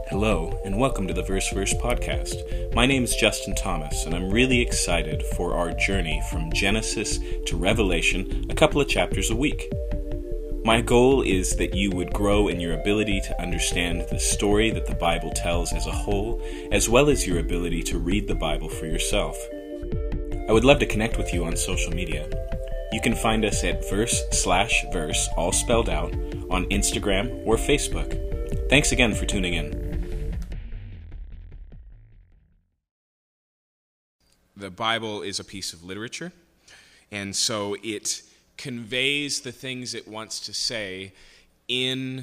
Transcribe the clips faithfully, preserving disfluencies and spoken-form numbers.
Hello, and welcome to the Verse Verse podcast. My name is Justin Thomas, and I'm really excited for our journey from Genesis to Revelation, a couple of chapters a week. My goal is that you would grow in your ability to understand the story that the Bible tells as a whole, as well as your ability to read the Bible for yourself. I would love to connect with you on social media. You can find us at verse slash verse, all spelled out, on Instagram or Facebook. Thanks again for tuning in. The Bible is a piece of literature, and so it conveys the things it wants to say in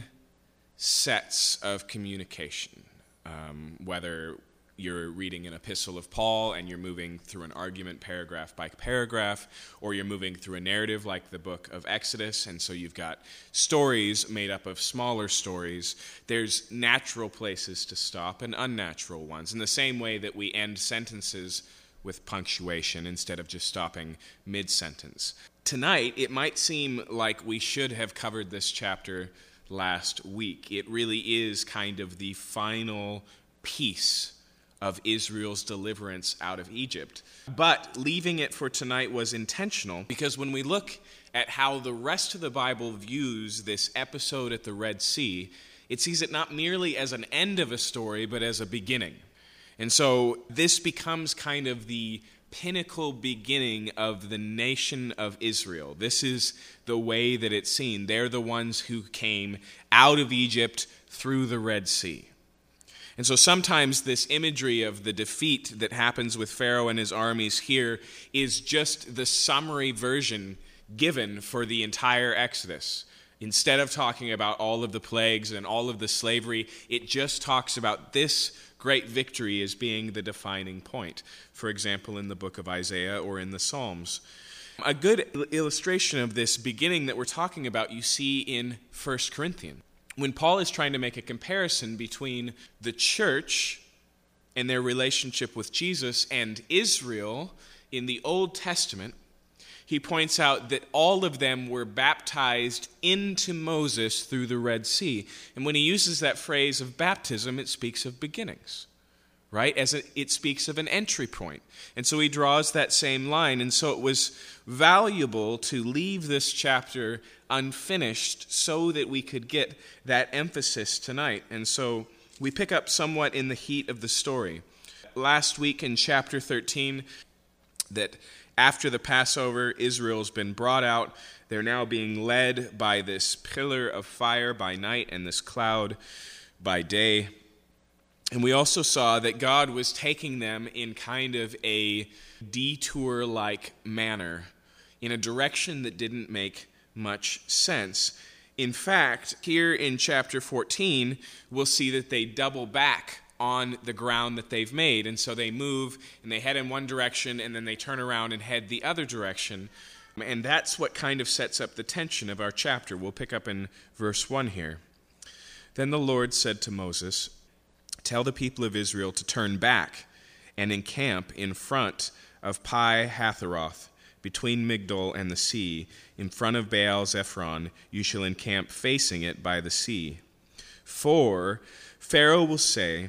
sets of communication. Um, whether you're reading an epistle of Paul and you're moving through an argument paragraph by paragraph, or you're moving through a narrative like the book of Exodus, and so you've got stories made up of smaller stories, there's natural places to stop and unnatural ones, in the same way that we end sentences with punctuation instead of just stopping mid-sentence. Tonight, it might seem like we should have covered this chapter last week. It really is kind of the final piece of Israel's deliverance out of Egypt. But leaving it for tonight was intentional, because when we look at how the rest of the Bible views this episode at the Red Sea, it sees it not merely as an end of a story, but as a beginning. And so this becomes kind of the pinnacle beginning of the nation of Israel. This is the way that it's seen. They're the ones who came out of Egypt through the Red Sea. And so sometimes this imagery of the defeat that happens with Pharaoh and his armies here is just the summary version given for the entire Exodus. Instead of talking about all of the plagues and all of the slavery, it just talks about this great victory as being the defining point. For example, in the book of Isaiah or in the Psalms. A good illustration of this beginning that we're talking about you see in First Corinthians. When Paul is trying to make a comparison between the church and their relationship with Jesus and Israel in the Old Testament, he points out that all of them were baptized into Moses through the Red Sea. And when he uses that phrase of baptism, it speaks of beginnings, right? As it, it speaks of an entry point. And so he draws that same line. And so it was valuable to leave this chapter unfinished so that we could get that emphasis tonight. And so we pick up somewhat in the heat of the story. Last week in chapter thirteen, that after the Passover, Israel's been brought out. They're now being led by this pillar of fire by night and this cloud by day. And we also saw that God was taking them in kind of a detour-like manner in a direction that didn't make much sense. In fact, here in chapter fourteen, we'll see that they double back on the ground that they've made. And so they move and they head in one direction and then they turn around and head the other direction. And that's what kind of sets up the tension of our chapter. We'll pick up in verse one here. Then the Lord said to Moses, "Tell the people of Israel to turn back and encamp in front of Pi Hatheroth, between Migdol and the sea, in front of Baal Zephron. You shall encamp facing it by the sea. For Pharaoh will say,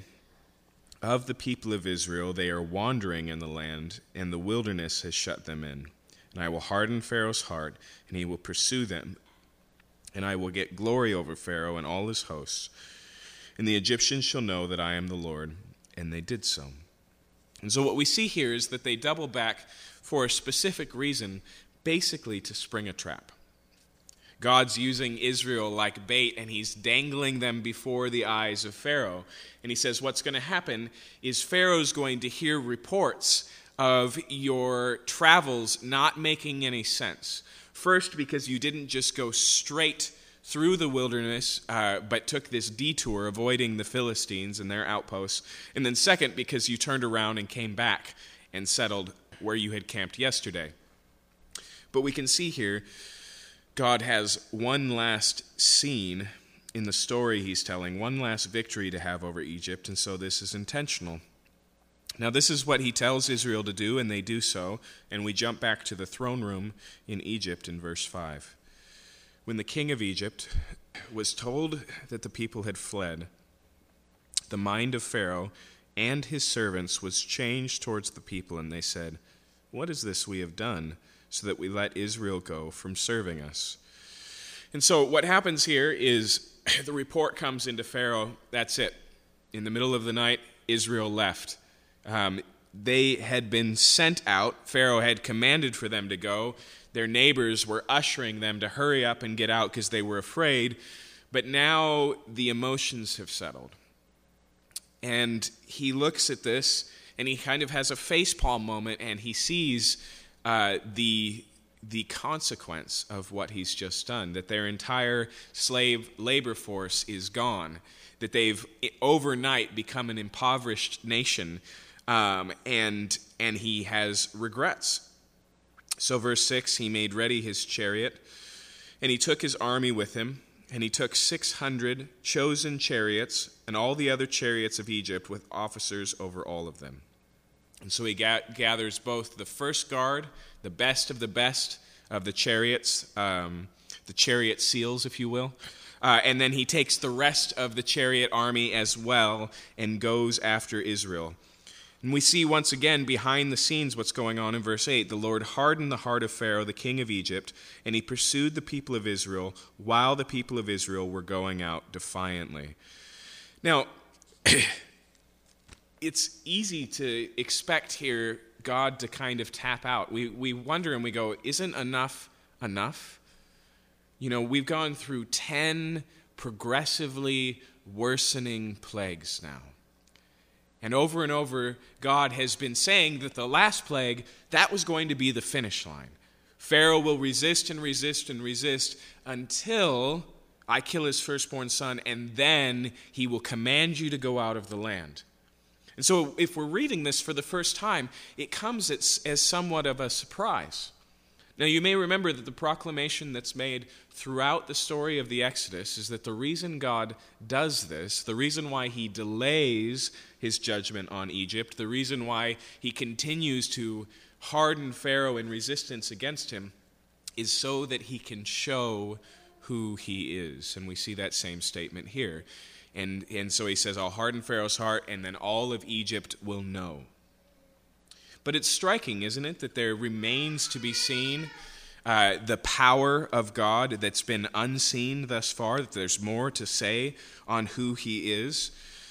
of the people of Israel, they are wandering in the land, and the wilderness has shut them in. And I will harden Pharaoh's heart, and he will pursue them. And I will get glory over Pharaoh and all his hosts. And the Egyptians shall know that I am the Lord." And they did so. And so what we see here is that they double back for a specific reason, basically to spring a trap. God's using Israel like bait, and he's dangling them before the eyes of Pharaoh. And he says what's going to happen is Pharaoh's going to hear reports of your travels not making any sense. First, because you didn't just go straight through the wilderness, uh, but took this detour, avoiding the Philistines and their outposts. And then second, because you turned around and came back and settled where you had camped yesterday. But we can see here God has one last scene in the story he's telling, one last victory to have over Egypt, and so this is intentional. Now this is what he tells Israel to do, and they do so, and we jump back to the throne room in Egypt in verse five. When the king of Egypt was told that the people had fled, the mind of Pharaoh and his servants was changed towards the people, and they said, "What is this we have done, so that we let Israel go from serving us?" And so what happens here is the report comes into Pharaoh. That's it. In the middle of the night, Israel left. Um, they had been sent out. Pharaoh had commanded for them to go. Their neighbors were ushering them to hurry up and get out because they were afraid. But now the emotions have settled. And he looks at this, and he kind of has a facepalm moment, and he sees uh, the the consequence of what he's just done, that their entire slave labor force is gone, that they've overnight become an impoverished nation, um, and and he has regrets. So verse six, he made ready his chariot, and he took his army with him, and he took six hundred chosen chariots and all the other chariots of Egypt with officers over all of them. And so he ga- gathers both the first guard, the best of the best of the chariots, um, the chariot seals, if you will, uh, and then he takes the rest of the chariot army as well and goes after Israel. And we see once again behind the scenes what's going on in verse eight. The Lord hardened the heart of Pharaoh, the king of Egypt, and he pursued the people of Israel while the people of Israel were going out defiantly. Now, it's easy to expect here God to kind of tap out. We we wonder and we go, isn't enough enough? You know, we've gone through ten progressively worsening plagues now. And over and over, God has been saying that the last plague, that was going to be the finish line. Pharaoh will resist and resist and resist until I kill his firstborn son, and then he will command you to go out of the land. And so if we're reading this for the first time, it comes as, as somewhat of a surprise. Now, you may remember that the proclamation that's made throughout the story of the Exodus is that the reason God does this, the reason why he delays his judgment on Egypt, the reason why he continues to harden Pharaoh in resistance against him, is so that he can show who he is. And we see that same statement here. And, and so he says, I'll harden Pharaoh's heart, and then all of Egypt will know. But it's striking, isn't it, that there remains to be seen uh, the power of God that's been unseen thus far, that there's more to say on who he is.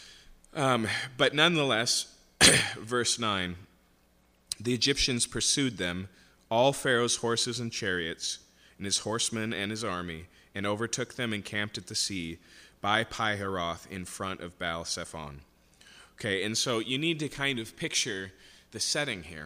Um, but nonetheless, verse nine, the Egyptians pursued them, all Pharaoh's horses and chariots, and his horsemen and his army, and overtook them and camped at the sea by Pi-hahiroth in front of Baal-zephon. Okay, and so you need to kind of picture the setting here.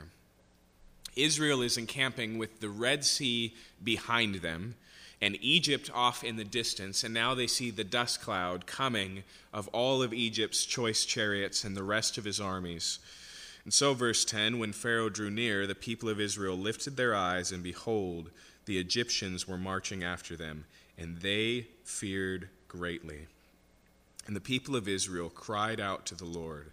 Israel is encamping with the Red Sea behind them and Egypt off in the distance, and now they see the dust cloud coming of all of Egypt's choice chariots and the rest of his armies. And so, verse ten, when Pharaoh drew near, the people of Israel lifted their eyes, and behold, the Egyptians were marching after them, and they feared greatly. And the people of Israel cried out to the Lord.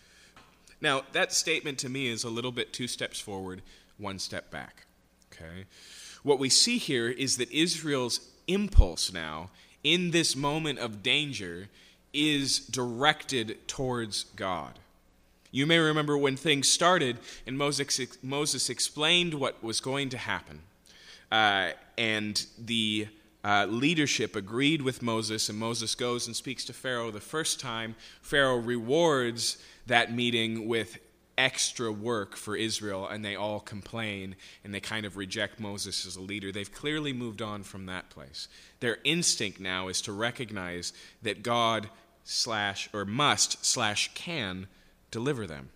Now, that statement to me is a little bit two steps forward, one step back. Okay? What we see here is that Israel's impulse now, in this moment of danger, is directed towards God. You may remember when things started and Moses, Moses explained what was going to happen. Uh, and the uh, leadership agreed with Moses, and Moses goes and speaks to Pharaoh the first time. Pharaoh rewards that meeting with extra work for Israel, and they all complain, and they kind of reject Moses as a leader. They've clearly moved on from that place. Their instinct now is to recognize that God slash or must slash can deliver them.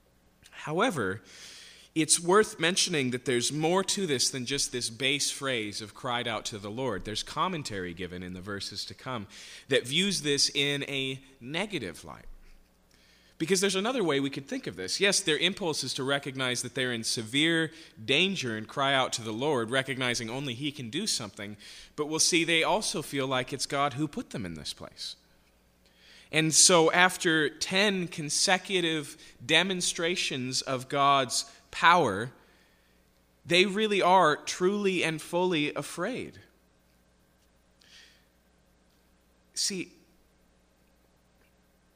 However, it's worth mentioning that there's more to this than just this base phrase of cried out to the Lord. There's commentary given in the verses to come that views this in a negative light. Because there's another way we could think of this. Yes, their impulse is to recognize that they're in severe danger and cry out to the Lord, recognizing only he can do something. But we'll see they also feel like it's God who put them in this place. And so after ten consecutive demonstrations of God's power, they really are truly and fully afraid. See,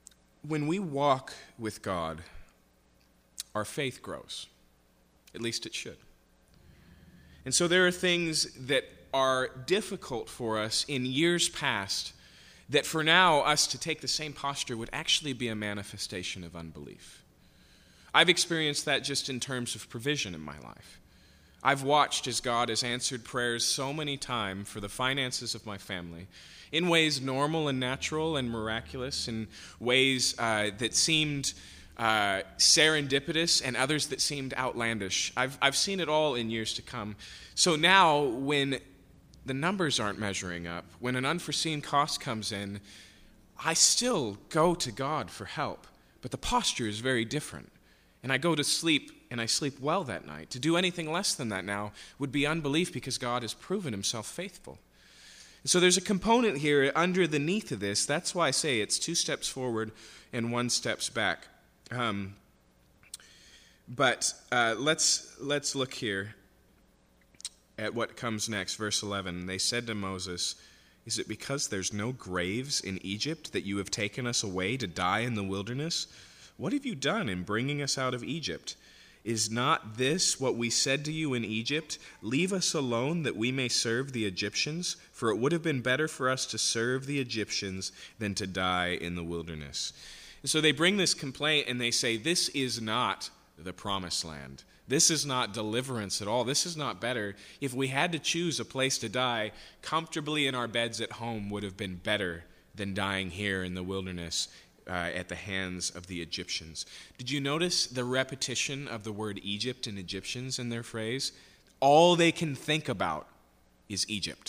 when we walk with God, our faith grows. At least it should. And so there are things that are difficult for us in years past that for now us to take the same posture would actually be a manifestation of unbelief. I've experienced that just in terms of provision in my life. I've watched as God has answered prayers so many times for the finances of my family in ways normal and natural and miraculous, in ways uh, that seemed uh, serendipitous and others that seemed outlandish. I've, I've seen it all in years to come. So now when the numbers aren't measuring up, when an unforeseen cost comes in, I still go to God for help, but the posture is very different. And I go to sleep, and I sleep well that night. To do anything less than that now would be unbelief, because God has proven himself faithful. And so there's a component here underneath of this. That's why I say it's two steps forward and one steps back. Um, but uh, let's let's look here at what comes next, verse eleven. They said to Moses, "Is it because there's no graves in Egypt that you have taken us away to die in the wilderness? What have you done in bringing us out of Egypt? Is not this what we said to you in Egypt? Leave us alone that we may serve the Egyptians, for it would have been better for us to serve the Egyptians than to die in the wilderness." And so they bring this complaint and they say, this is not the promised land. This is not deliverance at all. This is not better. If we had to choose a place to die, comfortably in our beds at home would have been better than dying here in the wilderness uh, at the hands of the Egyptians. Did you notice the repetition of the word Egypt and Egyptians in their phrase? All they can think about is Egypt.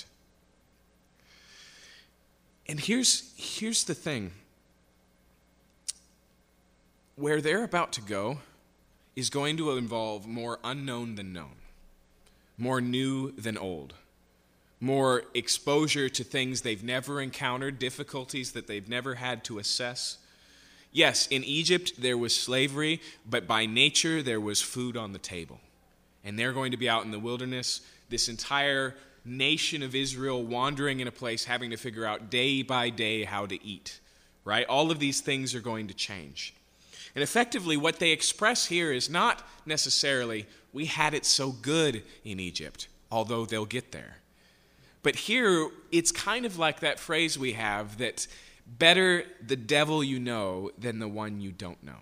And here's, here's the thing. Where they're about to go is going to involve more unknown than known, more new than old, more exposure to things they've never encountered, difficulties that they've never had to assess. Yes, in Egypt there was slavery, but by nature there was food on the table. And they're going to be out in the wilderness, this entire nation of Israel wandering in a place, having to figure out day by day how to eat, right? All of these things are going to change. And effectively, what they express here is not necessarily, we had it so good in Egypt, although they'll get there. But here, it's kind of like that phrase we have that better the devil you know than the one you don't know.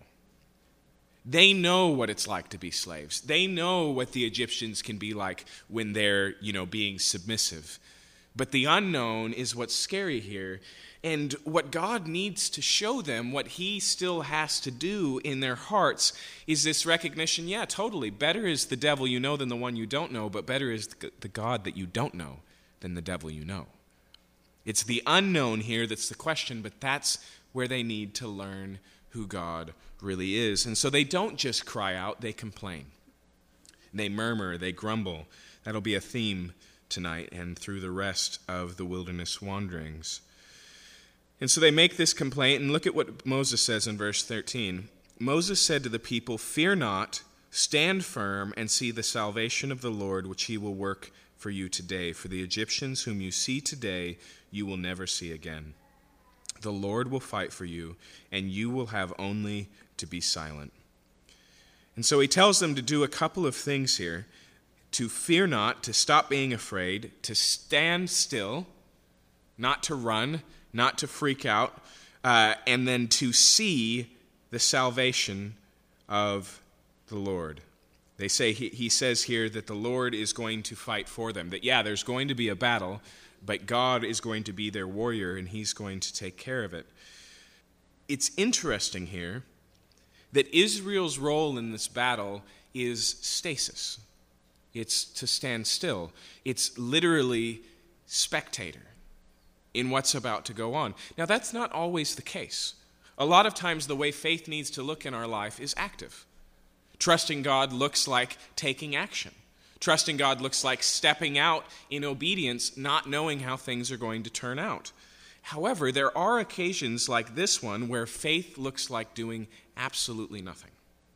They know what it's like to be slaves. They know what the Egyptians can be like when they're, you know, being submissive. But the unknown is what's scary here. And what God needs to show them, what he still has to do in their hearts, is this recognition, yeah, totally. Better is the devil you know than the one you don't know, but better is the God that you don't know than the devil you know. It's the unknown here that's the question, but that's where they need to learn who God really is. And so they don't just cry out, they complain. They murmur, they grumble. That'll be a theme tonight and through the rest of the wilderness wanderings. And so they make this complaint, and look at what Moses says in verse thirteen. Moses said to the people, "Fear not, stand firm, and see the salvation of the Lord, which he will work for you today. For the Egyptians whom you see today, you will never see again. The Lord will fight for you, and you will have only to be silent." And so he tells them to do a couple of things here. To fear not, to stop being afraid, to stand still, not to run, not to freak out, uh, and then to see the salvation of the Lord. They say, he, he says here that the Lord is going to fight for them. That, yeah, there's going to be a battle, but God is going to be their warrior, and he's going to take care of it. It's interesting here that Israel's role in this battle is stasis. It's to stand still. It's literally spectator in what's about to go on. Now, that's not always the case. A lot of times the way faith needs to look in our life is active. Trusting God looks like taking action. Trusting God looks like stepping out in obedience, not knowing how things are going to turn out. However, there are occasions like this one where faith looks like doing absolutely nothing.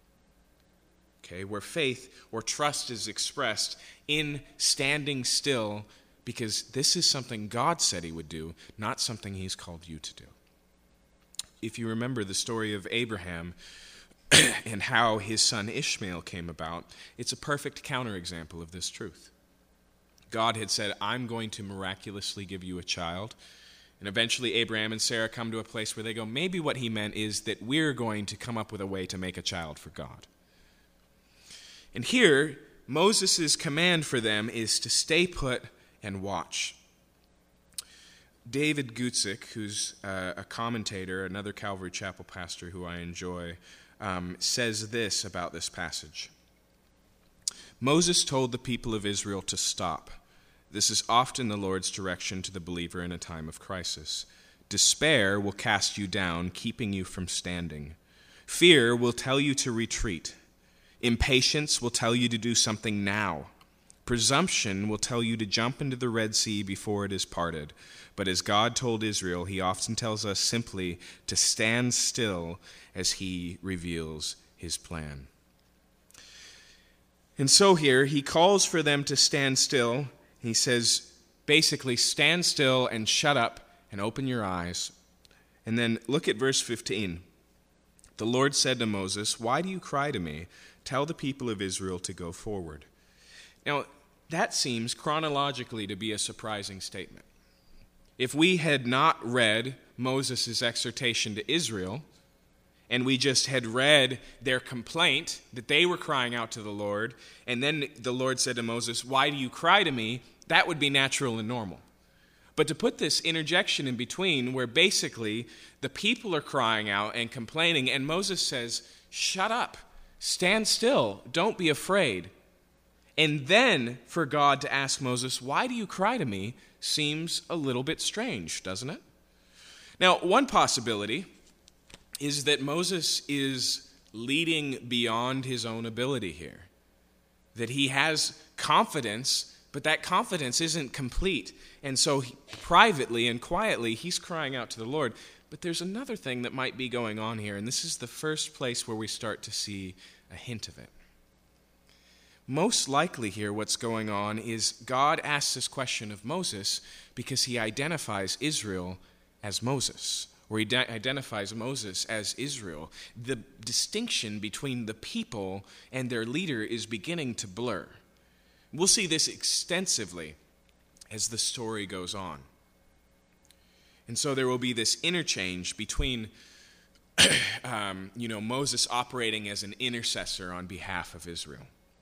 Okay, where faith or trust is expressed in standing still, because this is something God said he would do, not something he's called you to do. if you remember the story of Abraham and how his son Ishmael came about, it's a perfect counterexample of this truth. God had said, I'm going to miraculously give you a child. And eventually Abraham and Sarah come to a place where they go, maybe what he meant is that we're going to come up with a way to make a child for God. And here, Moses' command for them is to stay put and watch. David Guzik, who's uh, a commentator, another Calvary Chapel pastor who I enjoy, um, says this about this passage. Moses told the people of Israel to stop. This is often the Lord's direction to the believer in a time of crisis. Despair will cast you down, keeping you from standing. Fear will tell you to retreat. Impatience will tell you to do something now. Presumption will tell you to jump into the Red Sea before it is parted. But as God told Israel, he often tells us simply to stand still as he reveals his plan. And so here, he calls for them to stand still. He says, basically, stand still and shut up and open your eyes. And then look at verse fifteen. The Lord said to Moses, why do you cry to me? Tell the people of Israel to go forward. Now, that seems chronologically to be a surprising statement. If we had not read Moses' exhortation to Israel, and we just had read their complaint that they were crying out to the Lord, and then the Lord said to Moses, why do you cry to me? That would be natural and normal. But to put this interjection in between, where basically the people are crying out and complaining, and Moses says, shut up, stand still, don't be afraid. And then for God to ask Moses, why do you cry to me, seems a little bit strange, doesn't it? Now, one possibility is that Moses is leading beyond his own ability here. That he has confidence, but that confidence isn't complete. And so he, privately and quietly, he's crying out to the Lord. But there's another thing that might be going on here, and this is the first place where we start to see a hint of it. Most likely here what's going on is God asks this question of Moses because he identifies Israel as Moses, or he de- identifies Moses as Israel. The distinction between the people and their leader is beginning to blur. We'll see this extensively as the story goes on. And so there will be this interchange between um, you know, Moses operating as an intercessor on behalf of Israel.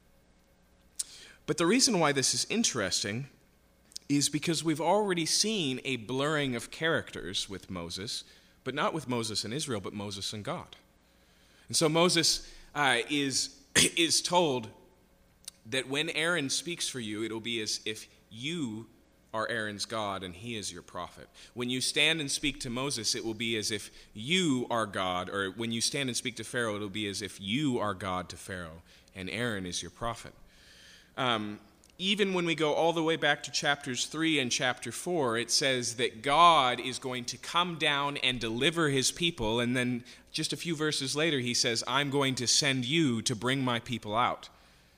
But the reason why this is interesting is because we've already seen a blurring of characters with Moses, but not with Moses and Israel, but Moses and God. And so Moses uh, is, is told that when Aaron speaks for you, it'll be as if you are Aaron's God and he is your prophet. When you stand and speak to Moses, it will be as if you are God, or when you stand and speak to Pharaoh, it'll be as if you are God to Pharaoh and Aaron is your prophet. Um, even when we go all the way back to chapters three and chapter four, it says that God is going to come down and deliver his people, and then just a few verses later he says, I'm going to send you to bring my people out.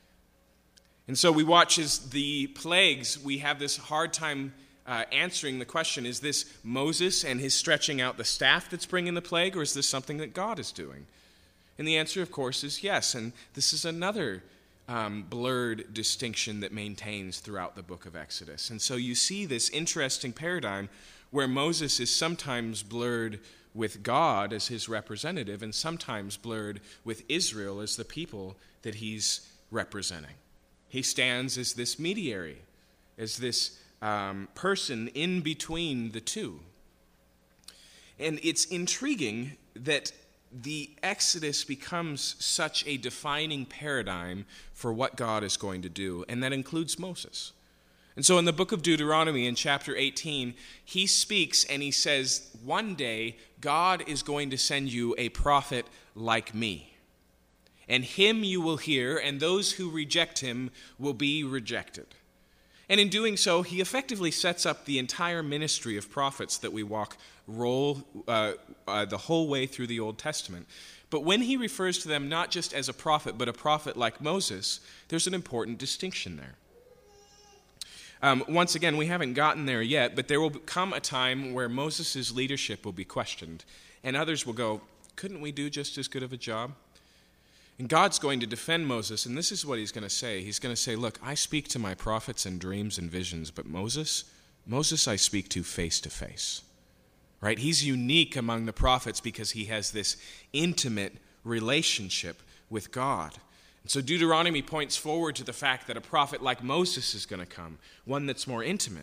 And so we watch as the plagues, we have this hard time uh, answering the question, is this Moses and his stretching out the staff that's bringing the plague, or is this something that God is doing? And the answer, of course, is yes, and this is another Um, blurred distinction that maintains throughout the book of Exodus. And so you see this interesting paradigm where Moses is sometimes blurred with God as his representative and sometimes blurred with Israel as the people that he's representing. He stands as this mediator, as this um, person in between the two. And it's intriguing that the Exodus becomes such a defining paradigm for what God is going to do, and that includes Moses. And so in the book of Deuteronomy in chapter eighteen, he speaks and he says, one day God is going to send you a prophet like me, and him you will hear, and those who reject him will be rejected. And in doing so, he effectively sets up the entire ministry of prophets that we walk roll uh, uh, the whole way through the Old Testament. But when he refers to them not just as a prophet, but a prophet like Moses, there's an important distinction there. Um, once again, we haven't gotten there yet, but there will come a time where Moses' leadership will be questioned, and others will go, couldn't we do just as good of a job? And God's going to defend Moses, and this is what he's going to say. He's going to say, look, I speak to my prophets in dreams and visions, but Moses, Moses I speak to face to face. Right? He's unique among the prophets because he has this intimate relationship with God. And so Deuteronomy points forward to the fact that a prophet like Moses is going to come, one that's more intimate.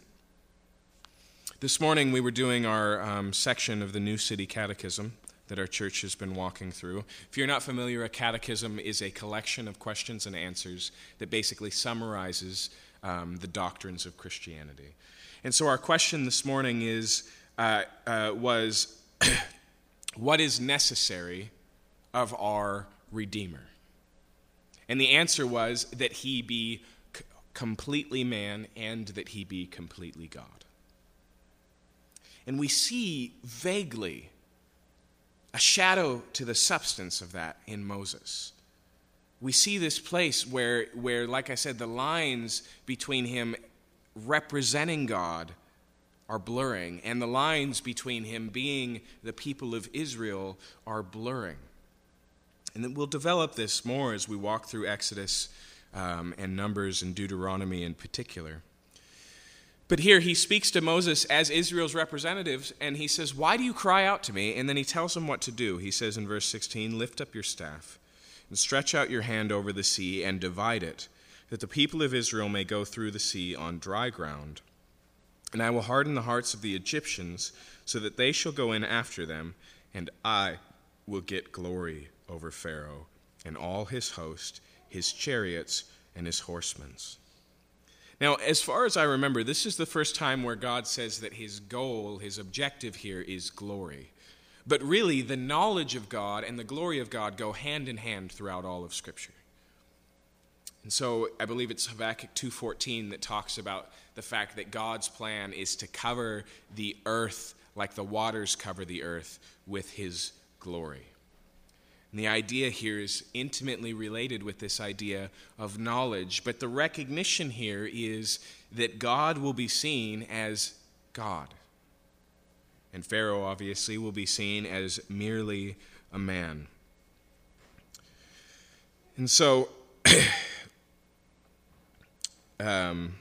This morning we were doing our um, section of the New City Catechism that our church has been walking through. If you're not familiar, a catechism is a collection of questions and answers that basically summarizes um, the doctrines of Christianity. And so our question this morning is, uh, uh, was, what is necessary of our Redeemer? And the answer was that he be c- completely man and that he be completely God. And we see vaguely a shadow to the substance of that in Moses. We see this place where, where, like I said, the lines between him representing God are blurring, and the lines between him being the people of Israel are blurring. And then we'll develop this more as we walk through Exodus um, and Numbers and Deuteronomy in particular. But here he speaks to Moses as Israel's representative, and he says, why do you cry out to me? And then he tells him what to do. He says in verse sixteen, lift up your staff and stretch out your hand over the sea and divide it, that the people of Israel may go through the sea on dry ground. And I will harden the hearts of the Egyptians so that they shall go in after them, and I will get glory over Pharaoh and all his host, his chariots, and his horsemen. Now, as far as I remember, this is the first time where God says that his goal, his objective here is glory. But really, the knowledge of God and the glory of God go hand in hand throughout all of Scripture. And so I believe it's Habakkuk two fourteen that talks about the fact that God's plan is to cover the earth like the waters cover the earth with his glory. And the idea here is intimately related with this idea of knowledge, but the recognition here is that God will be seen as God. And Pharaoh, obviously, will be seen as merely a man. And so, um,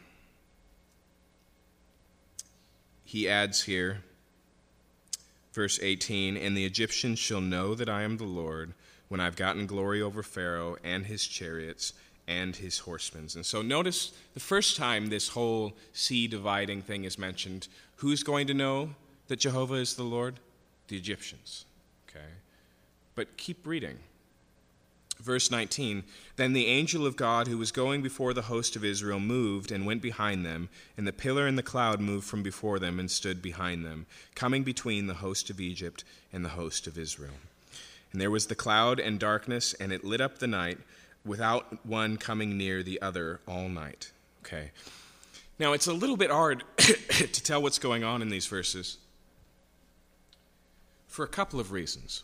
he adds here, verse eighteen, and the Egyptians shall know that I am the Lord when I've gotten glory over Pharaoh and his chariots and his horsemen. And so notice the first time this whole sea dividing thing is mentioned, who's going to know that Jehovah is the Lord? The Egyptians. Okay. But keep reading. Verse nineteen, then the angel of God who was going before the host of Israel moved and went behind them, and the pillar and the cloud moved from before them and stood behind them, coming between the host of Egypt and the host of Israel. And there was the cloud and darkness, and it lit up the night, without one coming near the other all night. Okay. Now, it's a little bit hard to tell what's going on in these verses for a couple of reasons.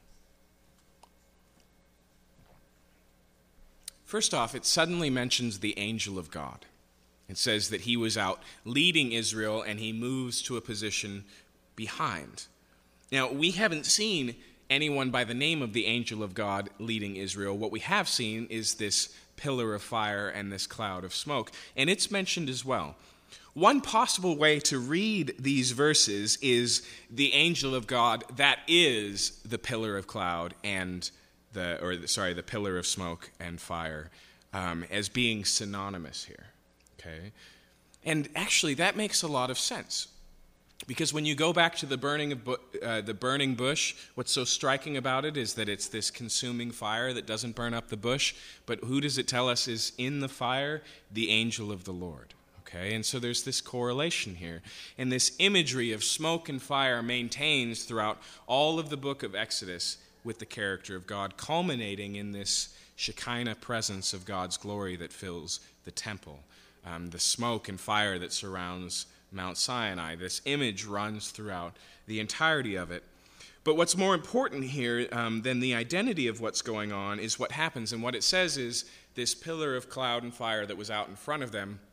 First off, it suddenly mentions the angel of God. It says that he was out leading Israel, and he moves to a position behind. Now, we haven't seen anyone by the name of the angel of God leading Israel. What we have seen is this pillar of fire and this cloud of smoke, and it's mentioned as well. One possible way to read these verses is the angel of God that is the pillar of cloud and the, or sorry, the pillar of smoke and fire um, as being synonymous here. Okay, and actually that makes a lot of sense. Because when you go back to the burning of bu- uh, the burning bush, what's so striking about it is that it's this consuming fire that doesn't burn up the bush, but who does it tell us is in the fire? The angel of the Lord. Okay, and so there's this correlation here. And this imagery of smoke and fire maintains throughout all of the book of Exodus with the character of God, culminating in this Shekinah presence of God's glory that fills the temple. Um, the smoke and fire that surrounds Mount Sinai. This image runs throughout the entirety of it. But what's more important here um, than the identity of what's going on is what happens. And what it says is this pillar of cloud and fire that was out in front of them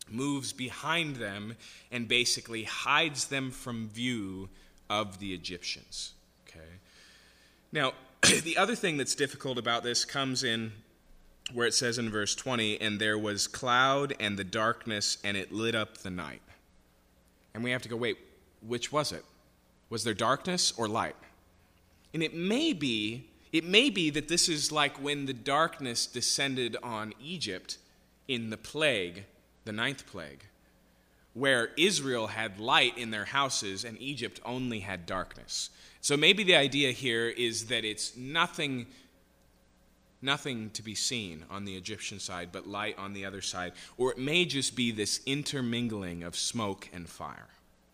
moves behind them and basically hides them from view of the Egyptians. Okay. Now, the other thing that's difficult about this comes in where it says in verse twenty, and there was cloud and the darkness, and it lit up the night. And we have to go, wait, which was it? Was there darkness or light? And it may be, it may be that this is like when the darkness descended on Egypt in the plague, the ninth plague, where Israel had light in their houses and Egypt only had darkness. So maybe the idea here is that it's nothing, nothing to be seen on the Egyptian side, but light on the other side. Or it may just be this intermingling of smoke and fire.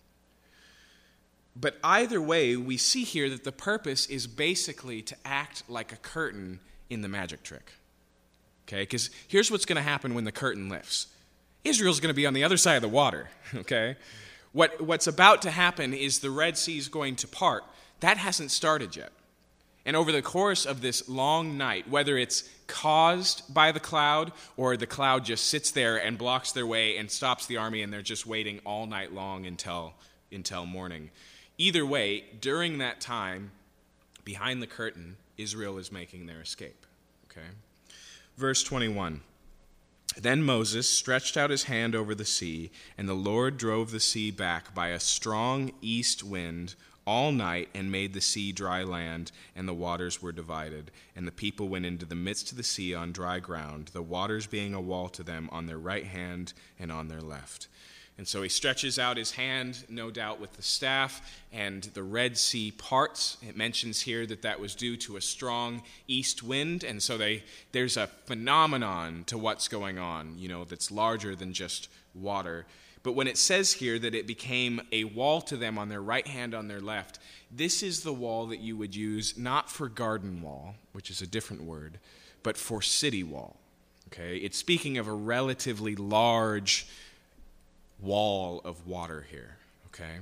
But either way, we see here that the purpose is basically to act like a curtain in the magic trick. Okay, because here's what's going to happen when the curtain lifts. Israel's going to be on the other side of the water, okay? What, what's about to happen is the Red Sea is going to part. That hasn't started yet. And over the course of this long night, whether it's caused by the cloud or the cloud just sits there and blocks their way and stops the army and they're just waiting all night long until, until morning. Either way, during that time, behind the curtain, Israel is making their escape. Okay? Verse twenty-one. Then Moses stretched out his hand over the sea, and the Lord drove the sea back by a strong east wind all night and made the sea dry land, and the waters were divided. And the people went into the midst of the sea on dry ground, the waters being a wall to them on their right hand and on their left. And so he stretches out his hand, no doubt with the staff, and the Red Sea parts. It mentions here that that was due to a strong east wind, and so they there's a phenomenon to what's going on, you know, that's larger than just water. But when it says here that it became a wall to them on their right hand, on their left, this is the wall that you would use not for garden wall, which is a different word, but for city wall. Okay, it's speaking of a relatively large wall of water here, okay?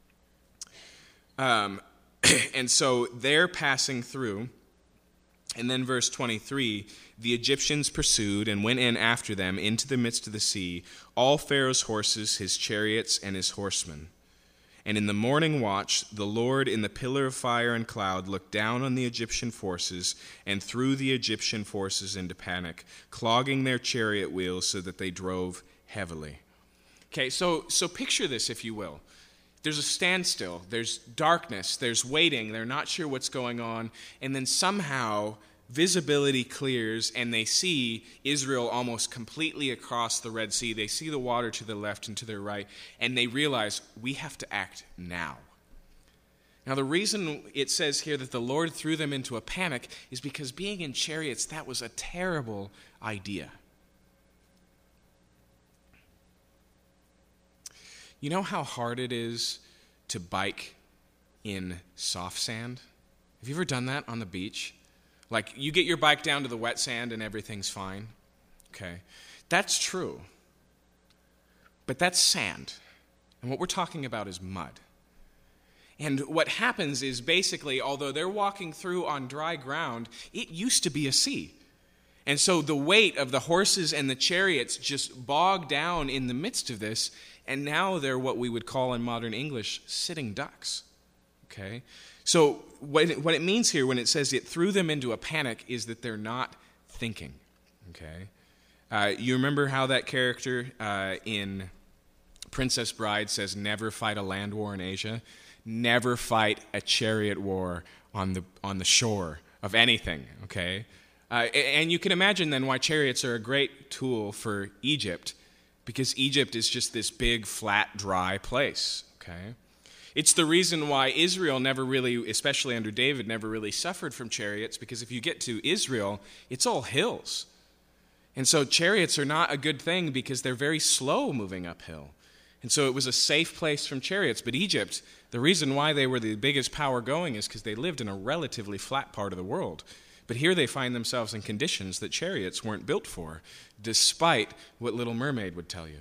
Um, and so they're passing through, and then verse twenty-three, the Egyptians pursued and went in after them into the midst of the sea, all Pharaoh's horses, his chariots, and his horsemen. And in the morning watch, the Lord in the pillar of fire and cloud looked down on the Egyptian forces and threw the Egyptian forces into panic, clogging their chariot wheels so that they drove heavily. Okay, so so picture this, if you will. There's a standstill, there's darkness, there's waiting, they're not sure what's going on, and then somehow visibility clears and they see Israel almost completely across the Red Sea. They see the water to the left and to their right, and they realize we have to act now. Now, the reason it says here that the Lord threw them into a panic is because being in chariots, that was a terrible idea. You know how hard it is to bike in soft sand? Have you ever done that on the beach? Like, you get your bike down to the wet sand and everything's fine? Okay. That's true. But that's sand. And what we're talking about is mud. And what happens is basically, although they're walking through on dry ground, it used to be a sea. And so the weight of the horses and the chariots just bog down in the midst of this, and now they're what we would call in modern English sitting ducks. Okay? So what it, what it means here when it says it threw them into a panic is that they're not thinking. Okay? Uh, you remember how that character uh, in Princess Bride says, never fight a land war in Asia? Never fight a chariot war on the on the shore of anything, okay? Uh, and you can imagine then why chariots are a great tool for Egypt, because Egypt is just this big, flat, dry place, okay? It's the reason why Israel never really, especially under David, never really suffered from chariots, because if you get to Israel, it's all hills. And so chariots are not a good thing because they're very slow moving uphill. And so it was a safe place from chariots. But Egypt, the reason why they were the biggest power going is because they lived in a relatively flat part of the world. But here they find themselves in conditions that chariots weren't built for, despite what Little Mermaid would tell you.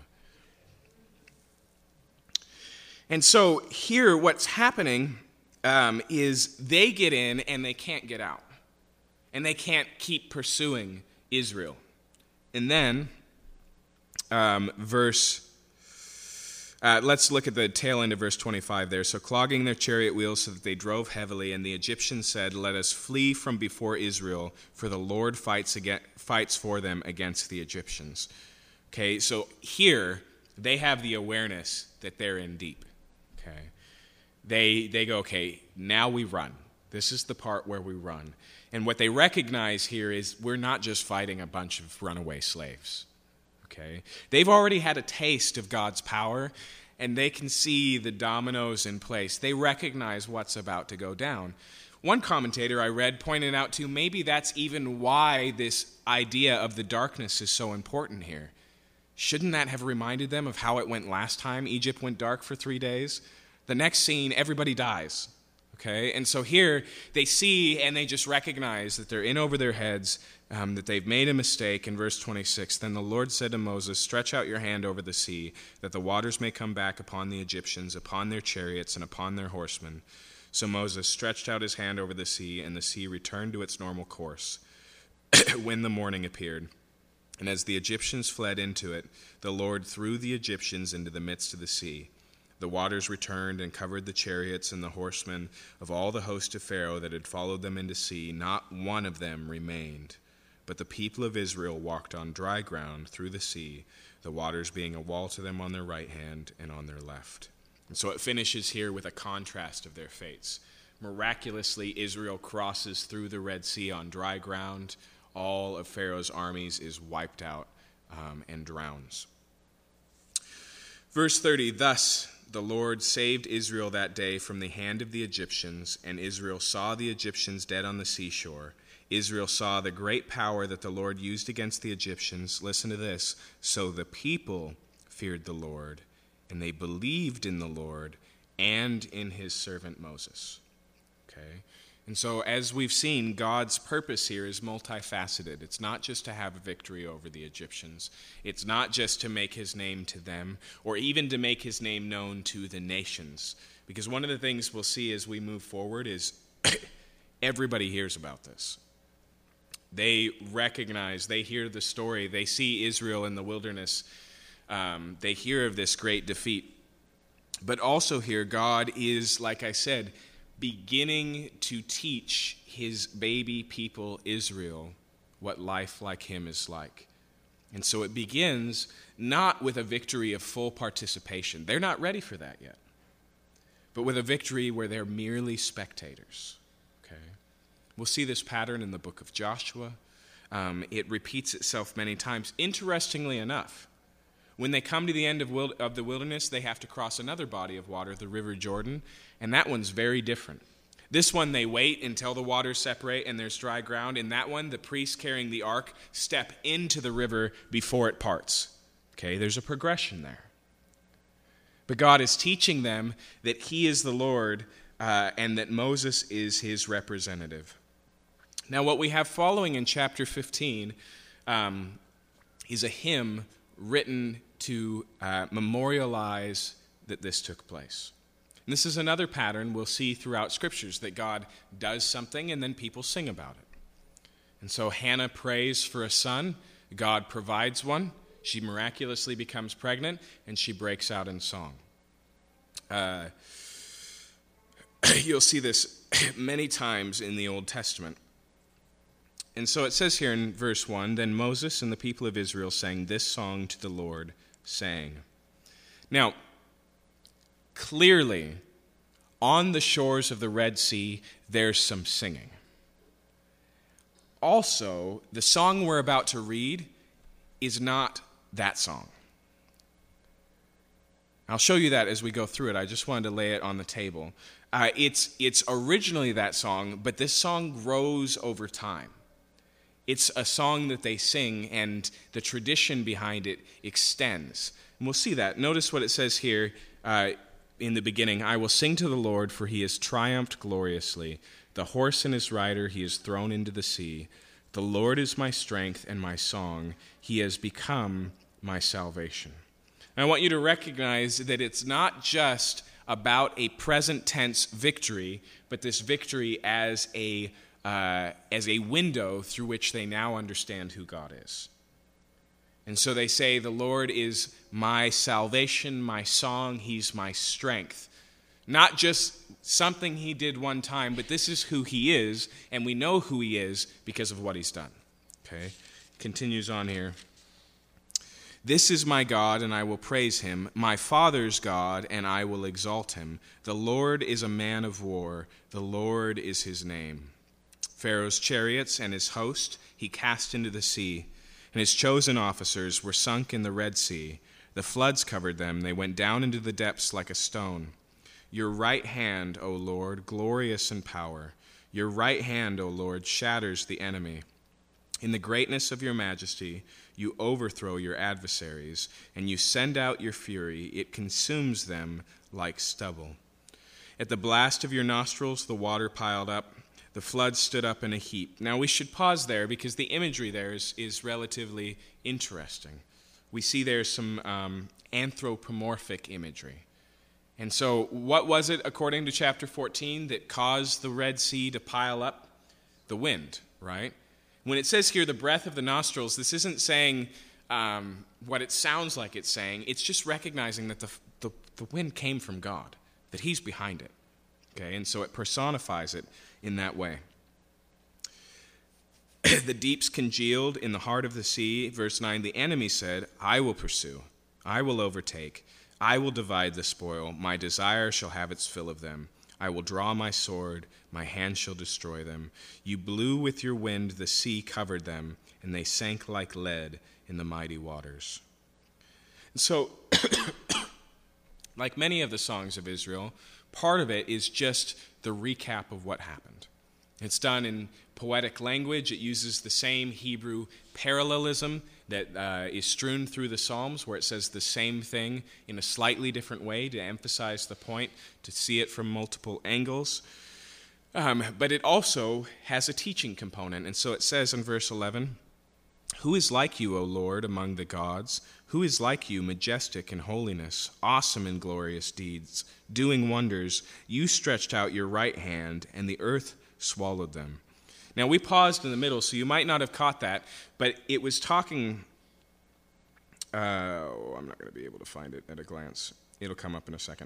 And so here what's happening um, is they get in and they can't get out. And they can't keep pursuing Israel. And then um, verse, uh, let's look at the tail end of verse twenty-five there. So clogging their chariot wheels so that they drove heavily, and the Egyptians said, let us flee from before Israel, for the Lord fights against, fights for them against the Egyptians. Okay, so here they have the awareness that they're in deep. Okay, they they go, okay, now we run. This is the part where we run. And what they recognize here is we're not just fighting a bunch of runaway slaves. Okay, they've already had a taste of God's power, and they can see the dominoes in place. They recognize what's about to go down. One commentator I read pointed out to maybe that's even why this idea of the darkness is so important here. Shouldn't that have reminded them of how it went last time Egypt went dark for three days? The next scene, everybody dies. Okay, and so here they see and they just recognize that they're in over their heads, um, that they've made a mistake. In verse twenty-six, then the Lord said to Moses, stretch out your hand over the sea, that the waters may come back upon the Egyptians, upon their chariots, and upon their horsemen. So Moses stretched out his hand over the sea, and the sea returned to its normal course when the morning appeared. And as the Egyptians fled into it, the Lord threw the Egyptians into the midst of the sea. The waters returned and covered the chariots and the horsemen of all the host of Pharaoh that had followed them into sea. Not one of them remained. But the people of Israel walked on dry ground through the sea, the waters being a wall to them on their right hand and on their left. And so it finishes here with a contrast of their fates. Miraculously, Israel crosses through the Red Sea on dry ground. All of Pharaoh's armies is wiped out um, and drowns. Verse thirty, thus the Lord saved Israel that day from the hand of the Egyptians, and Israel saw the Egyptians dead on the seashore. Israel saw the great power that the Lord used against the Egyptians. Listen to this. So the people feared the Lord, and they believed in the Lord and in his servant Moses. Okay? And so, as we've seen, God's purpose here is multifaceted. It's not just to have a victory over the Egyptians. It's not just to make his name to them, or even to make his name known to the nations. Because one of the things we'll see as we move forward is everybody hears about this. They recognize, they hear the story, they see Israel in the wilderness. Um, they hear of this great defeat. But also here, God is, like I said, beginning to teach his baby people Israel what life like him is like. And so it begins not with a victory of full participation. They're not ready for that yet. But with a victory where they're merely spectators. Okay? We'll see this pattern in the book of Joshua. Um, it repeats itself many times. Interestingly enough, when they come to the end of, wild, of the wilderness, they have to cross another body of water, the River Jordan, and that one's very different. This one, they wait until the waters separate and there's dry ground. In that one, the priests carrying the ark step into the river before it parts. Okay, there's a progression there. But God is teaching them that he is the Lord uh, and that Moses is his representative. Now, what we have following in chapter fifteen um, is a hymn written to uh, memorialize that this took place. And this is another pattern we'll see throughout scriptures, that God does something and then people sing about it. And so Hannah prays for a son, God provides one, she miraculously becomes pregnant, and she breaks out in song. Uh, you'll see this many times in the Old Testament. And so it says here in verse one, then Moses and the people of Israel sang this song to the Lord, saying. Now, clearly, on the shores of the Red Sea, there's some singing. Also, the song we're about to read is not that song. I'll show you that as we go through it. I just wanted to lay it on the table. Uh, it's, it's originally that song, but this song grows over time. It's a song that they sing, and the tradition behind it extends. And we'll see that. Notice what it says here uh, in the beginning. I will sing to the Lord, for he has triumphed gloriously. The horse and his rider he has thrown into the sea. The Lord is my strength and my song. He has become my salvation. And I want you to recognize that it's not just about a present tense victory, but this victory as a Uh, as a window through which they now understand who God is. And so they say, the Lord is my salvation, my song, he's my strength. Not just something he did one time, but this is who he is, and we know who he is because of what he's done. Okay, continues on here. This is my God, and I will praise him, my Father's God, and I will exalt him. The Lord is a man of war, the Lord is his name. Pharaoh's chariots and his host he cast into the sea, and his chosen officers were sunk in the Red Sea. The floods covered them, they went down into the depths like a stone. Your right hand, O Lord, glorious in power. Your right hand, O Lord, shatters the enemy. In the greatness of your majesty, you overthrow your adversaries, and you send out your fury. It consumes them like stubble. At the blast of your nostrils, the water piled up. The flood stood up in a heap. Now we should pause there because the imagery there is, is relatively interesting. We see there's some um, anthropomorphic imagery. And so what was it, according to chapter fourteen, that caused the Red Sea to pile up? The wind, right? When it says here the breath of the nostrils, this isn't saying um, what it sounds like it's saying. It's just recognizing that the, the, the wind came from God, that he's behind it. Okay, and so it personifies it in that way. The deeps congealed in the heart of the sea. Verse nine, the enemy said, I will pursue, I will overtake, I will divide the spoil. My desire shall have its fill of them. I will draw my sword, my hand shall destroy them. You blew with your wind, the sea covered them, and they sank like lead in the mighty waters. And so, like many of the songs of Israel, part of it is just the recap of what happened. It's done in poetic language. It uses the same Hebrew parallelism that uh, is strewn through the Psalms, where it says the same thing in a slightly different way to emphasize the point, to see it from multiple angles. Um, but it also has a teaching component. And so it says in verse eleven, who is like you, O Lord, among the gods? Who is like you, majestic in holiness, awesome in glorious deeds, doing wonders? You stretched out your right hand, and the earth swallowed them. Now, we paused in the middle, so you might not have caught that, but it was talking... Uh, oh, I'm not going to be able to find it at a glance. It'll come up in a second.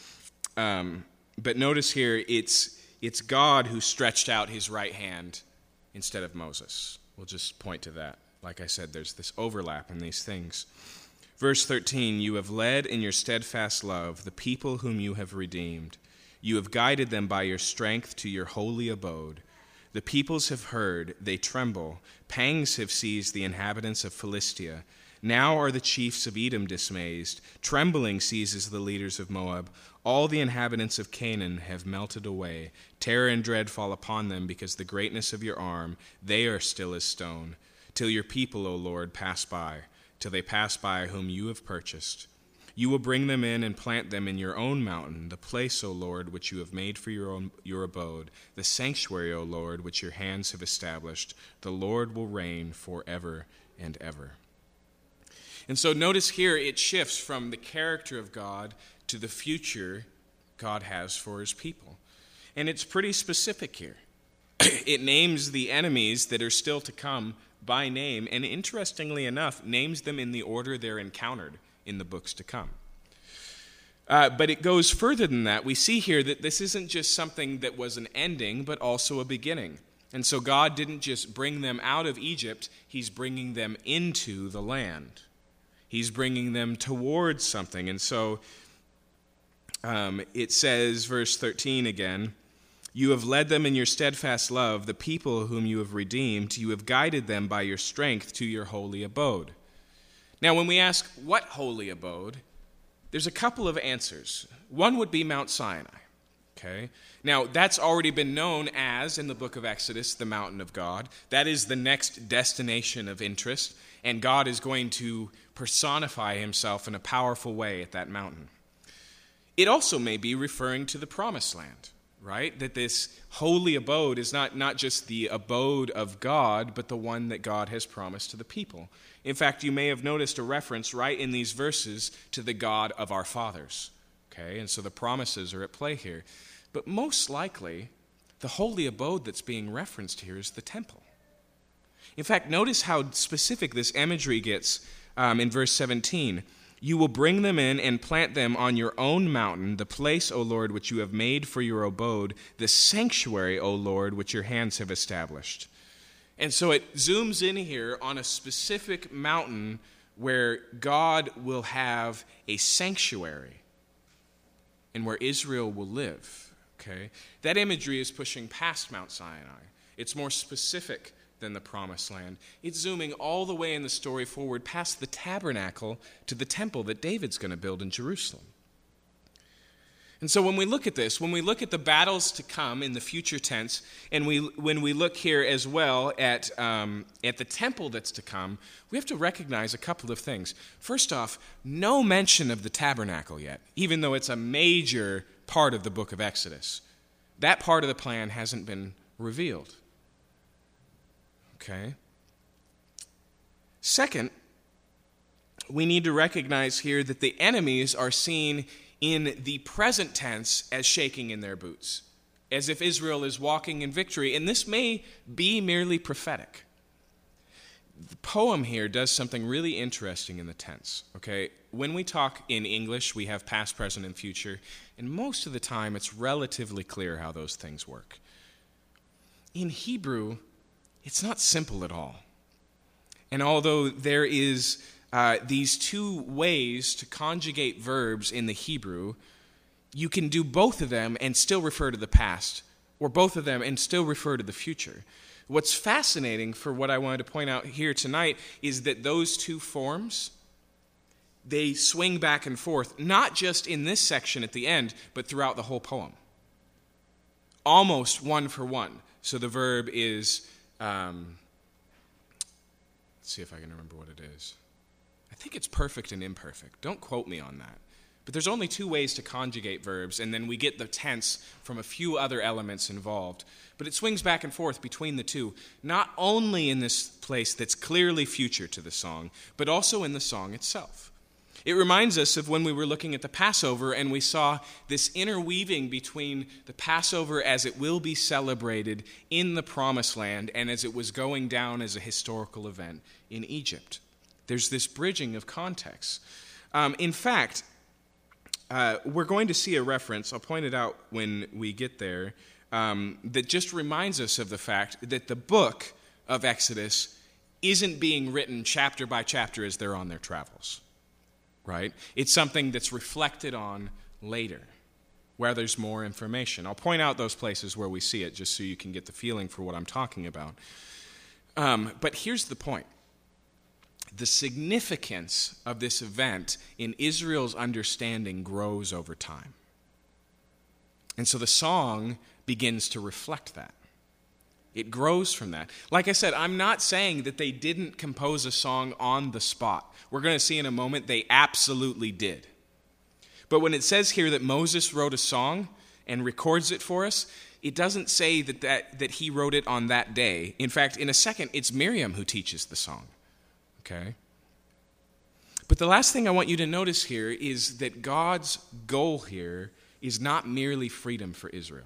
Um, but notice here, it's it's God who stretched out his right hand instead of Moses. We'll just point to that. Like I said, there's this overlap in these things. Verse thirteen, you have led in your steadfast love the people whom you have redeemed. You have guided them by your strength to your holy abode. The peoples have heard, they tremble. Pangs have seized the inhabitants of Philistia. Now are the chiefs of Edom dismayed. Trembling seizes the leaders of Moab. All the inhabitants of Canaan have melted away. Terror and dread fall upon them because the greatness of your arm. They are still as stone. Till your people, O Lord, pass by. Till they pass by whom you have purchased. You will bring them in and plant them in your own mountain, the place, O Lord, which you have made for your own, your abode, the sanctuary, O Lord, which your hands have established. The Lord will reign forever and ever. And so notice here it shifts from the character of God to the future God has for his people. And it's pretty specific here. It names the enemies that are still to come by name, and interestingly enough, names them in the order they're encountered in the books to come. Uh, but it goes further than that. We see here that this isn't just something that was an ending, but also a beginning. And so God didn't just bring them out of Egypt, he's bringing them into the land. He's bringing them towards something. And so um, it says, verse thirteen again, you have led them in your steadfast love, the people whom you have redeemed. You have guided them by your strength to your holy abode. Now, when we ask, what holy abode? There's a couple of answers. One would be Mount Sinai. Okay? Now, that's already been known as, in the book of Exodus, the mountain of God. That is the next destination of interest, and God is going to personify himself in a powerful way at that mountain. It also may be referring to the promised land, right? That this holy abode is not, not just the abode of God, but the one that God has promised to the people. In fact, you may have noticed a reference right in these verses to the God of our fathers. Okay, and so the promises are at play here. But most likely, the holy abode that's being referenced here is the temple. In fact, notice how specific this imagery gets um, in verse seventeen. You will bring them in and plant them on your own mountain, the place, O Lord, which you have made for your abode, the sanctuary, O Lord, which your hands have established. And so it zooms in here on a specific mountain where God will have a sanctuary and where Israel will live. Okay? That imagery is pushing past Mount Sinai. It's more specific than the Promised Land. It's zooming all the way in the story forward past the tabernacle to the temple that David's going to build in Jerusalem. And so when we look at this, when we look at the battles to come in the future tense, and we when we look here as well at, um, at the temple that's to come, we have to recognize a couple of things. First off, no mention of the tabernacle yet, even though it's a major part of the book of Exodus. That part of the plan hasn't been revealed. Okay. Second, we need to recognize here that the enemies are seen in the present tense as shaking in their boots, as if Israel is walking in victory, and this may be merely prophetic. The poem here does something really interesting in the tense, okay? When we talk in English, we have past, present, and future, and most of the time it's relatively clear how those things work. In Hebrew, it's not simple at all. And although there is uh, these two ways to conjugate verbs in the Hebrew, you can do both of them and still refer to the past, or both of them and still refer to the future. What's fascinating for what I wanted to point out here tonight is that those two forms, they swing back and forth, not just in this section at the end, but throughout the whole poem. Almost one for one. So the verb is... Um, let's see if I can remember what it is. I think it's perfect and imperfect. Don't quote me on that. But there's only two ways to conjugate verbs, and then we get the tense from a few other elements involved. But it swings back and forth between the two, not only in this place that's clearly future to the song, but also in the song itself. It reminds us of when we were looking at the Passover and we saw this interweaving between the Passover as it will be celebrated in the Promised Land and as it was going down as a historical event in Egypt. There's this bridging of context. Um, in fact, uh, we're going to see a reference, I'll point it out when we get there, um, that just reminds us of the fact that the book of Exodus isn't being written chapter by chapter as they're on their travels. Right? It's something that's reflected on later, where there's more information. I'll point out those places where we see it, just so you can get the feeling for what I'm talking about. Um, but here's the point. The significance of this event in Israel's understanding grows over time. And so the song begins to reflect that. It grows from that. Like I said, I'm not saying that they didn't compose a song on the spot. We're going to see in a moment they absolutely did. But when it says here that Moses wrote a song and records it for us, it doesn't say that, that, that he wrote it on that day. In fact, in a second, it's Miriam who teaches the song. Okay? But the last thing I want you to notice here is that God's goal here is not merely freedom for Israel.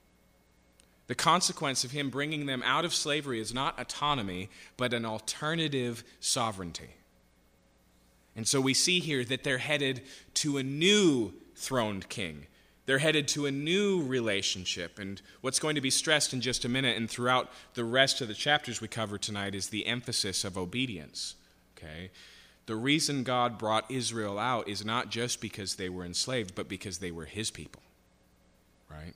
The consequence of him bringing them out of slavery is not autonomy, but an alternative sovereignty. And so we see here that they're headed to a new throned king. They're headed to a new relationship. And what's going to be stressed in just a minute and throughout the rest of the chapters we cover tonight is the emphasis of obedience. Okay? The reason God brought Israel out is not just because they were enslaved, but because they were his people. Right?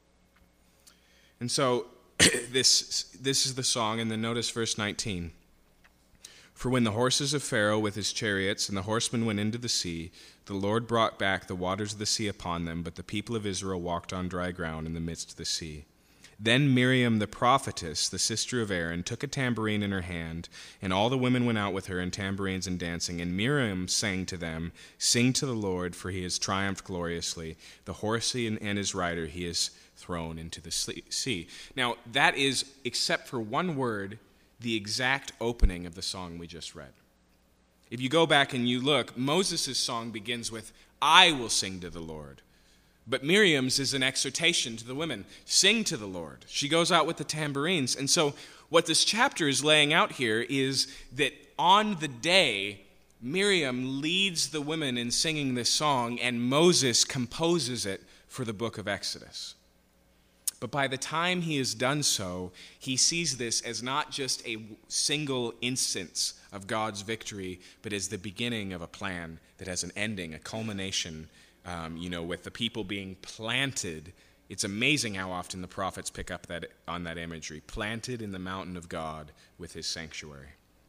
And so this this is the song, and then notice verse nineteen. For when the horses of Pharaoh with his chariots and the horsemen went into the sea, the Lord brought back the waters of the sea upon them, but the people of Israel walked on dry ground in the midst of the sea. Then Miriam the prophetess, the sister of Aaron, took a tambourine in her hand, and all the women went out with her in tambourines and dancing. And Miriam sang to them, Sing to the Lord, for he has triumphed gloriously. The horse and his rider he has thrown into the sea. Now, that is, except for one word, the exact opening of the song we just read. If you go back and you look, Moses' song begins with, I will sing to the Lord. But Miriam's is an exhortation to the women. Sing to the Lord. She goes out with the tambourines. And so what this chapter is laying out here is that on the day Miriam leads the women in singing this song, and Moses composes it for the book of Exodus. But by the time he has done so, he sees this as not just a single instance of God's victory, but as the beginning of a plan that has an ending, a culmination, um, you know, with the people being planted. It's amazing how often the prophets pick up that on that imagery, planted in the mountain of God with his sanctuary.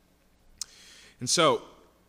And so,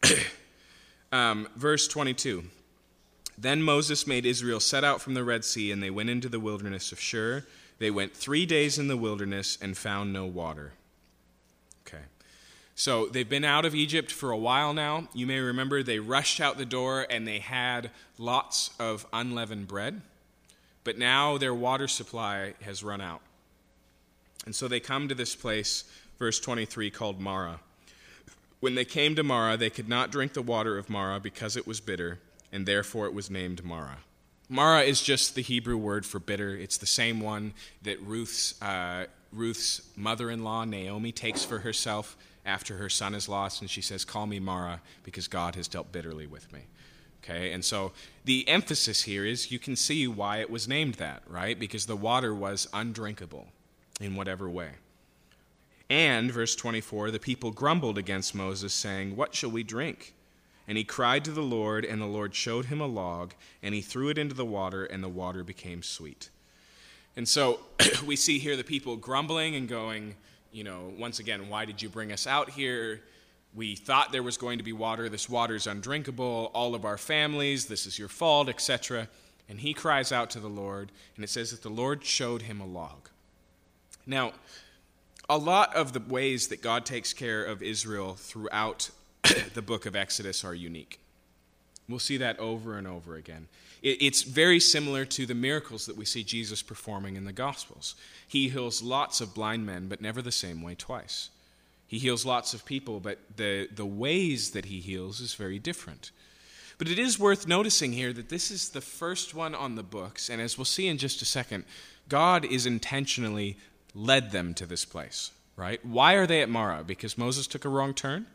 um, verse twenty-two. Then Moses made Israel set out from the Red Sea, and they went into the wilderness of Shur. They went three days in the wilderness and found no water. Okay. So they've been out of Egypt for a while now. You may remember they rushed out the door and they had lots of unleavened bread. But now their water supply has run out. And so they come to this place, verse twenty-three, called Marah. When they came to Marah, they could not drink the water of Marah because it was bitter, and therefore it was named Marah. Marah is just the Hebrew word for bitter. It's the same one that Ruth's uh, Ruth's mother-in-law, Naomi, takes for herself after her son is lost, and she says, "Call me Marah, because God has dealt bitterly with me." Okay, and so the emphasis here is you can see why it was named that, right? Because the water was undrinkable in whatever way. And, verse twenty-four, the people grumbled against Moses, saying, "What shall we drink?" And he cried to the Lord, and the Lord showed him a log, and he threw it into the water, and the water became sweet. And so we see here the people grumbling and going, you know, once again, why did you bring us out here? We thought there was going to be water. This water is undrinkable. All of our families, this is your fault, et cetera. And he cries out to the Lord, and it says that the Lord showed him a log. Now, a lot of the ways that God takes care of Israel throughout the book of Exodus are unique. We'll see that over and over again. It's very similar to the miracles that we see Jesus performing in the Gospels. He heals lots of blind men, but never the same way twice. He heals lots of people, but the, the ways that he heals is very different. But it is worth noticing here that this is the first one on the books, and as we'll see in just a second, God is intentionally led them to this place, right? Why are they at Marah? Because Moses took a wrong turn?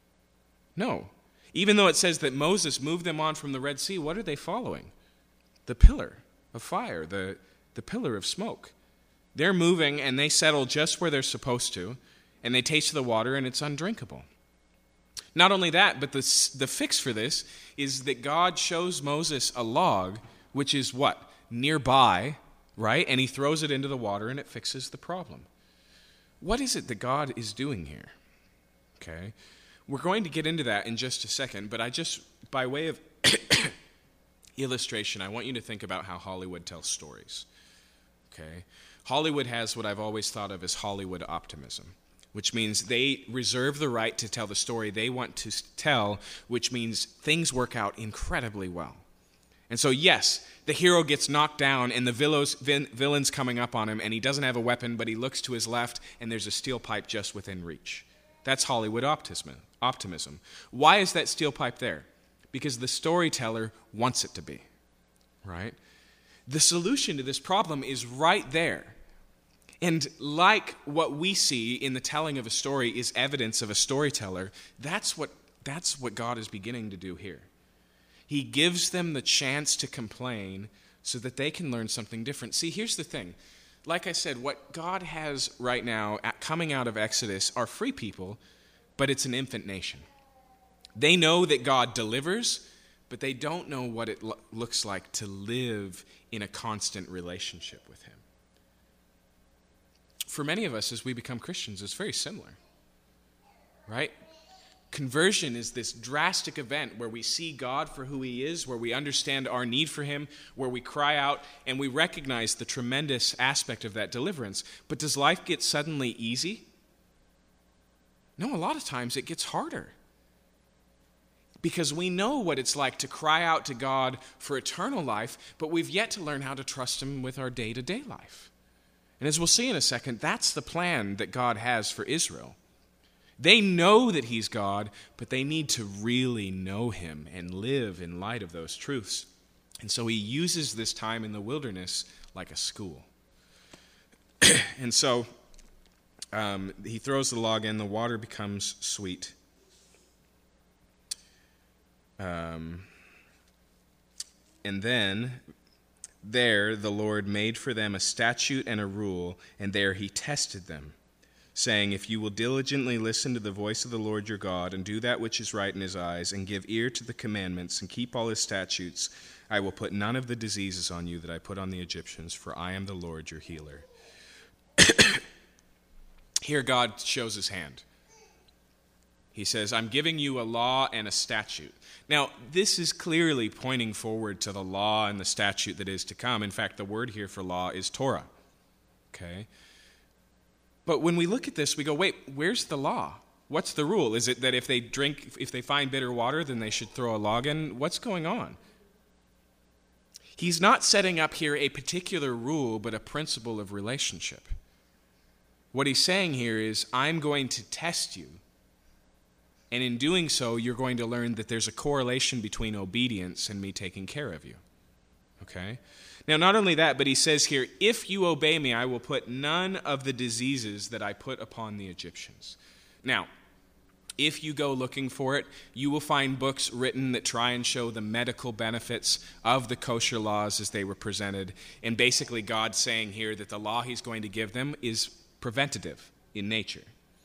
No. Even though it says that Moses moved them on from the Red Sea, what are they following? The pillar of fire, the, the pillar of smoke. They're moving and they settle just where they're supposed to, and they taste the water and it's undrinkable. Not only that, but the, the fix for this is that God shows Moses a log, which is what? Nearby, right? And he throws it into the water and it fixes the problem. What is it that God is doing here? Okay. We're going to get into that in just a second, but I just, by way of illustration, I want you to think about how Hollywood tells stories. Okay? Hollywood has what I've always thought of as Hollywood optimism, which means they reserve the right to tell the story they want to tell, which means things work out incredibly well. And so, yes, the hero gets knocked down and the villains, villain's coming up on him, and he doesn't have a weapon, but he looks to his left, and there's a steel pipe just within reach. That's Hollywood optimism. Optimism. Why is that steel pipe there? Because the storyteller wants it to be, right? The solution to this problem is right there. And like what we see in the telling of a story is evidence of a storyteller, that's what, that's what God is beginning to do here. He gives them the chance to complain so that they can learn something different. See, here's the thing. Like I said, what God has right now at coming out of Exodus are free people, but it's an infant nation. They know that God delivers, but they don't know what it lo- looks like to live in a constant relationship with him. For many of us, as we become Christians, it's very similar, right? Conversion is this drastic event where we see God for who he is, where we understand our need for him, where we cry out, and we recognize the tremendous aspect of that deliverance. But does life get suddenly easy? No, a lot of times it gets harder. Because we know what it's like to cry out to God for eternal life, but we've yet to learn how to trust him with our day-to-day life. And as we'll see in a second, that's the plan that God has for Israel. They know that he's God, but they need to really know him and live in light of those truths. And so he uses this time in the wilderness like a school. And so um, he throws the log in, the water becomes sweet. Um, and then there the Lord made for them a statute and a rule, and there he tested them, saying, if you will diligently listen to the voice of the Lord your God, and do that which is right in his eyes, and give ear to the commandments, and keep all his statutes, I will put none of the diseases on you that I put on the Egyptians, for I am the Lord your healer. Here God shows his hand. He says, I'm giving you a law and a statute. Now, this is clearly pointing forward to the law and the statute that is to come. In fact, the word here for law is Torah. Okay? But when we look at this, we go, wait, where's the law? What's the rule? Is it that if they drink, if they find bitter water, then they should throw a log in? What's going on? He's not setting up here a particular rule, but a principle of relationship. What he's saying here is, I'm going to test you. And in doing so, you're going to learn that there's a correlation between obedience and me taking care of you. Okay? Now, not only that, but he says here, if you obey me, I will put none of the diseases that I put upon the Egyptians. Now, if you go looking for it, you will find books written that try and show the medical benefits of the kosher laws as they were presented. And basically, God's saying here that the law he's going to give them is preventative in nature.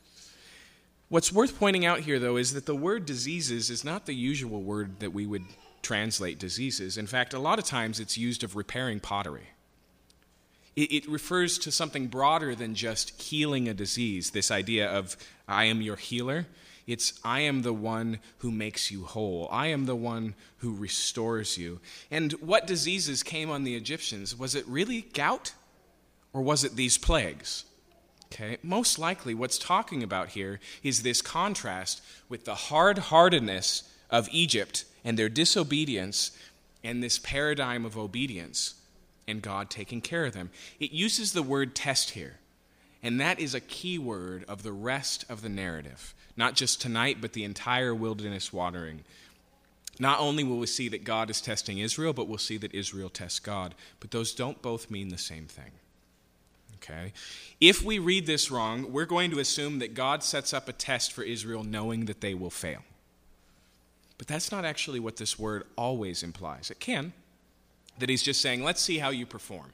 What's worth pointing out here, though, is that the word diseases is not the usual word that we would translate diseases. In fact, a lot of times it's used of repairing pottery. It, it refers to something broader than just healing a disease, this idea of I am your healer. It's I am the one who makes you whole. I am the one who restores you. And what diseases came on the Egyptians? Was it really gout? Or was it these plagues? Okay, most likely what's talking about here is this contrast with the hard-heartedness of Egypt and their disobedience and this paradigm of obedience and God taking care of them. It uses the word test here, and that is a key word of the rest of the narrative, not just tonight, but the entire wilderness wandering. Not only will we see that God is testing Israel, but we'll see that Israel tests God, but those don't both mean the same thing. Okay? If we read this wrong, we're going to assume that God sets up a test for Israel knowing that they will fail. But that's not actually what this word always implies. It can, that he's just saying, let's see how you perform.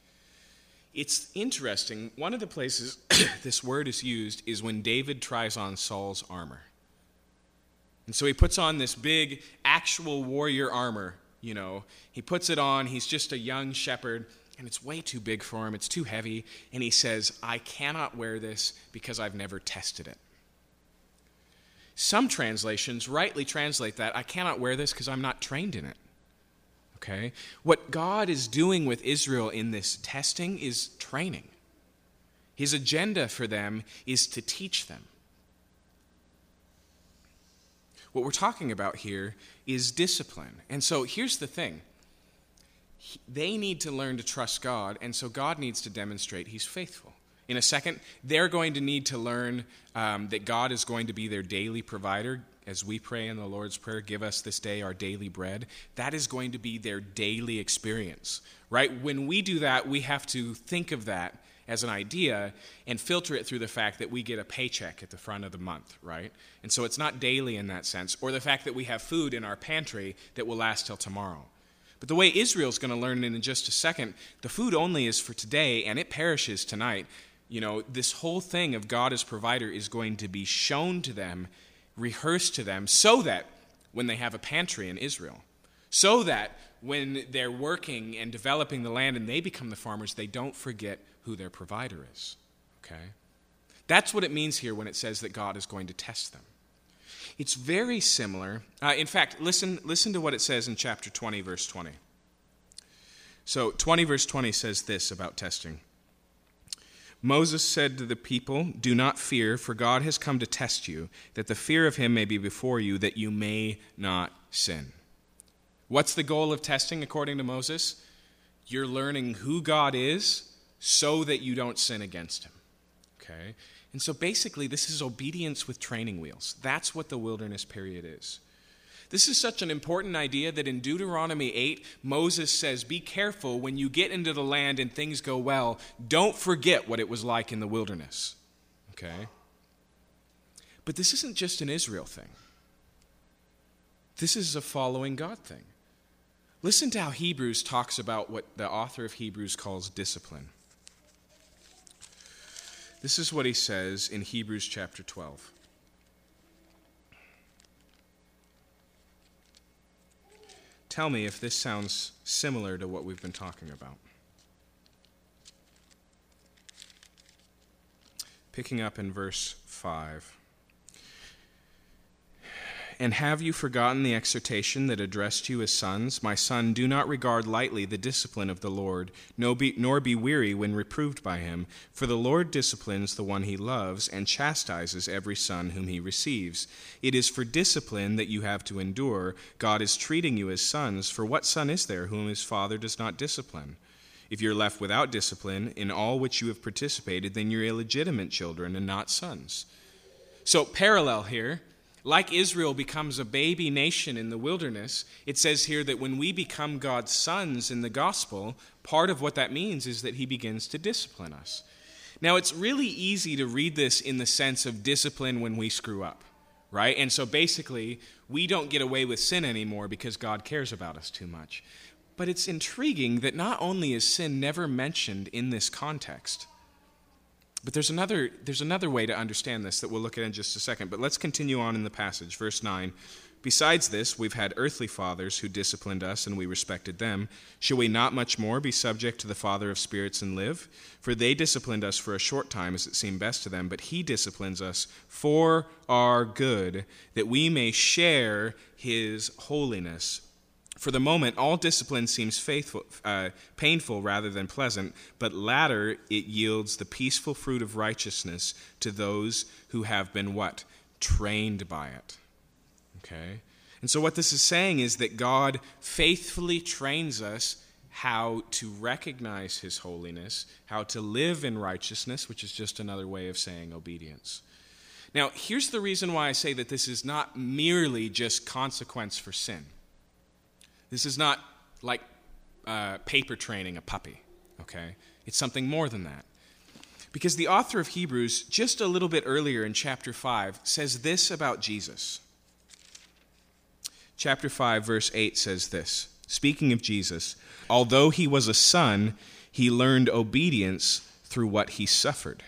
It's interesting, one of the places this word is used is when David tries on Saul's armor. And so he puts on this big, actual warrior armor, you know. He puts it on, he's just a young shepherd, and it's way too big for him, it's too heavy, and he says, I cannot wear this because I've never tested it. Some translations rightly translate that, I cannot wear this because I'm not trained in it. Okay? What God is doing with Israel in this testing is training. His agenda for them is to teach them. What we're talking about here is discipline. And so here's the thing. They need to learn to trust God, and so God needs to demonstrate he's faithful. In a second, they're going to need to learn um, that God is going to be their daily provider. As we pray in the Lord's Prayer, give us this day our daily bread. That is going to be their daily experience, right? When we do that, we have to think of that as an idea and filter it through the fact that we get a paycheck at the front of the month, right? And so it's not daily in that sense, or the fact that we have food in our pantry that will last till tomorrow. But the way Israel's going to learn it in just a second, the food only is for today, and it perishes tonight. You know, this whole thing of God as provider is going to be shown to them, rehearsed to them, so that when they have a pantry in Israel, so that when they're working and developing the land and they become the farmers, they don't forget who their provider is. Okay? That's what it means here when it says that God is going to test them. It's very similar. Uh, in fact, listen, listen to what it says in chapter twenty, verse twenty. So twenty, verse twenty says this about testing. Moses said to the people, do not fear, for God has come to test you, that the fear of him may be before you, that you may not sin. What's the goal of testing according to Moses? You're learning who God is so that you don't sin against him. Okay? And so basically this is obedience with training wheels. That's what the wilderness period is. This is such an important idea that in Deuteronomy eight, Moses says, be careful when you get into the land and things go well. Don't forget what it was like in the wilderness. Okay? But this isn't just an Israel thing. This is a following God thing. Listen to how Hebrews talks about what the author of Hebrews calls discipline. This is what he says in Hebrews chapter twelve. Tell me if this sounds similar to what we've been talking about. Picking up in verse five. And have you forgotten the exhortation that addressed you as sons? My son, do not regard lightly the discipline of the Lord, nor be, nor be weary when reproved by him. For the Lord disciplines the one he loves and chastises every son whom he receives. It is for discipline that you have to endure. God is treating you as sons. For what son is there whom his father does not discipline? If you're left without discipline in all which you have participated, then you're illegitimate children and not sons. So, parallel here. Like Israel becomes a baby nation in the wilderness, it says here that when we become God's sons in the gospel, part of what that means is that he begins to discipline us. Now, it's really easy to read this in the sense of discipline when we screw up, right? And so basically, we don't get away with sin anymore because God cares about us too much. But it's intriguing that not only is sin never mentioned in this context, but there's another there's another way to understand this that we'll look at in just a second. But let's continue on in the passage. Verse nine. Besides this, we've had earthly fathers who disciplined us, and we respected them. Shall we not much more be subject to the Father of spirits and live? For they disciplined us for a short time as it seemed best to them, but he disciplines us for our good, that we may share his holiness. For the moment, all discipline seems faithful, uh, painful rather than pleasant, but latter it yields the peaceful fruit of righteousness to those who have been what? Trained by it. Okay? And so what this is saying is that God faithfully trains us how to recognize his holiness, how to live in righteousness, which is just another way of saying obedience. Now, here's the reason why I say that this is not merely just consequence for sin. This is not like uh, paper training a puppy, okay? It's something more than that. Because the author of Hebrews, just a little bit earlier in chapter five, says this about Jesus. Chapter five, verse eight says this, speaking of Jesus, although he was a son, he learned obedience through what he suffered.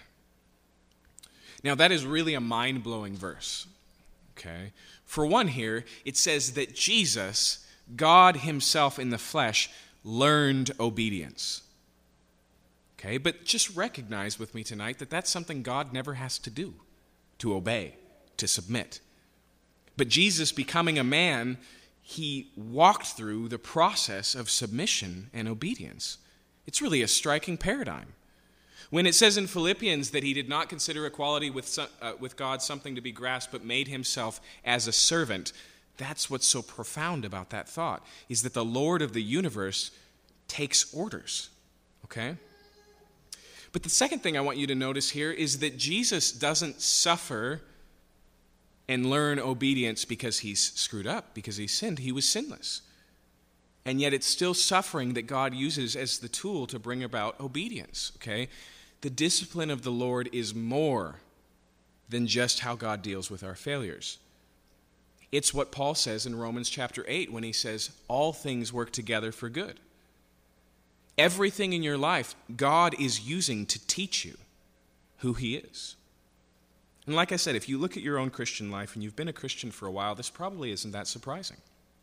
Now, that is really a mind-blowing verse, okay? For one here, it says that Jesus, God himself in the flesh, learned obedience. Okay, but just recognize with me tonight that that's something God never has to do, to obey, to submit. But Jesus, becoming a man, he walked through the process of submission and obedience. It's really a striking paradigm. When it says in Philippians that he did not consider equality with, uh, with God something to be grasped, but made himself as a servant, that's what's so profound about that thought, is that the Lord of the universe takes orders, okay? But the second thing I want you to notice here is that Jesus doesn't suffer and learn obedience because he's screwed up, because he sinned. He was sinless. And yet it's still suffering that God uses as the tool to bring about obedience, okay? The discipline of the Lord is more than just how God deals with our failures. It's what Paul says in Romans chapter eight when he says, all things work together for good. Everything in your life, God is using to teach you who he is. And like I said, if you look at your own Christian life and you've been a Christian for a while, this probably isn't that surprising.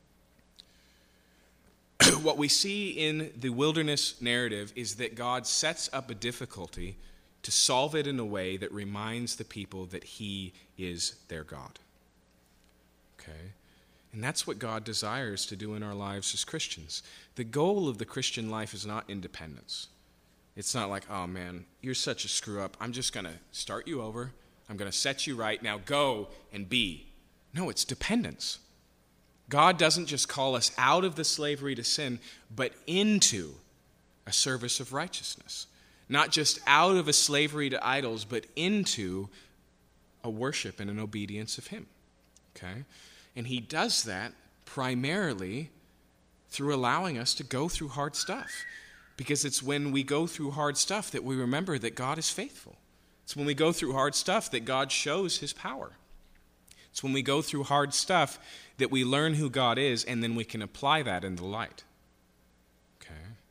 What we see in the wilderness narrative is that God sets up a difficulty to solve it in a way that reminds the people that he is their God. Okay? And that's what God desires to do in our lives as Christians. The goal of the Christian life is not independence. It's not like, oh man, you're such a screw up. I'm just going to start you over. I'm going to set you right. Now go and be. No, it's dependence. God doesn't just call us out of the slavery to sin, but into a service of righteousness. Not just out of a slavery to idols, but into a worship and an obedience of him. Okay? And he does that primarily through allowing us to go through hard stuff. Because it's when we go through hard stuff that we remember that God is faithful. It's when we go through hard stuff that God shows his power. It's when we go through hard stuff that we learn who God is, and then we can apply that in the light. Okay?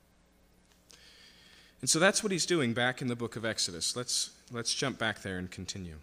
And so that's what he's doing back in the book of Exodus. Let's, let's jump back there and continue.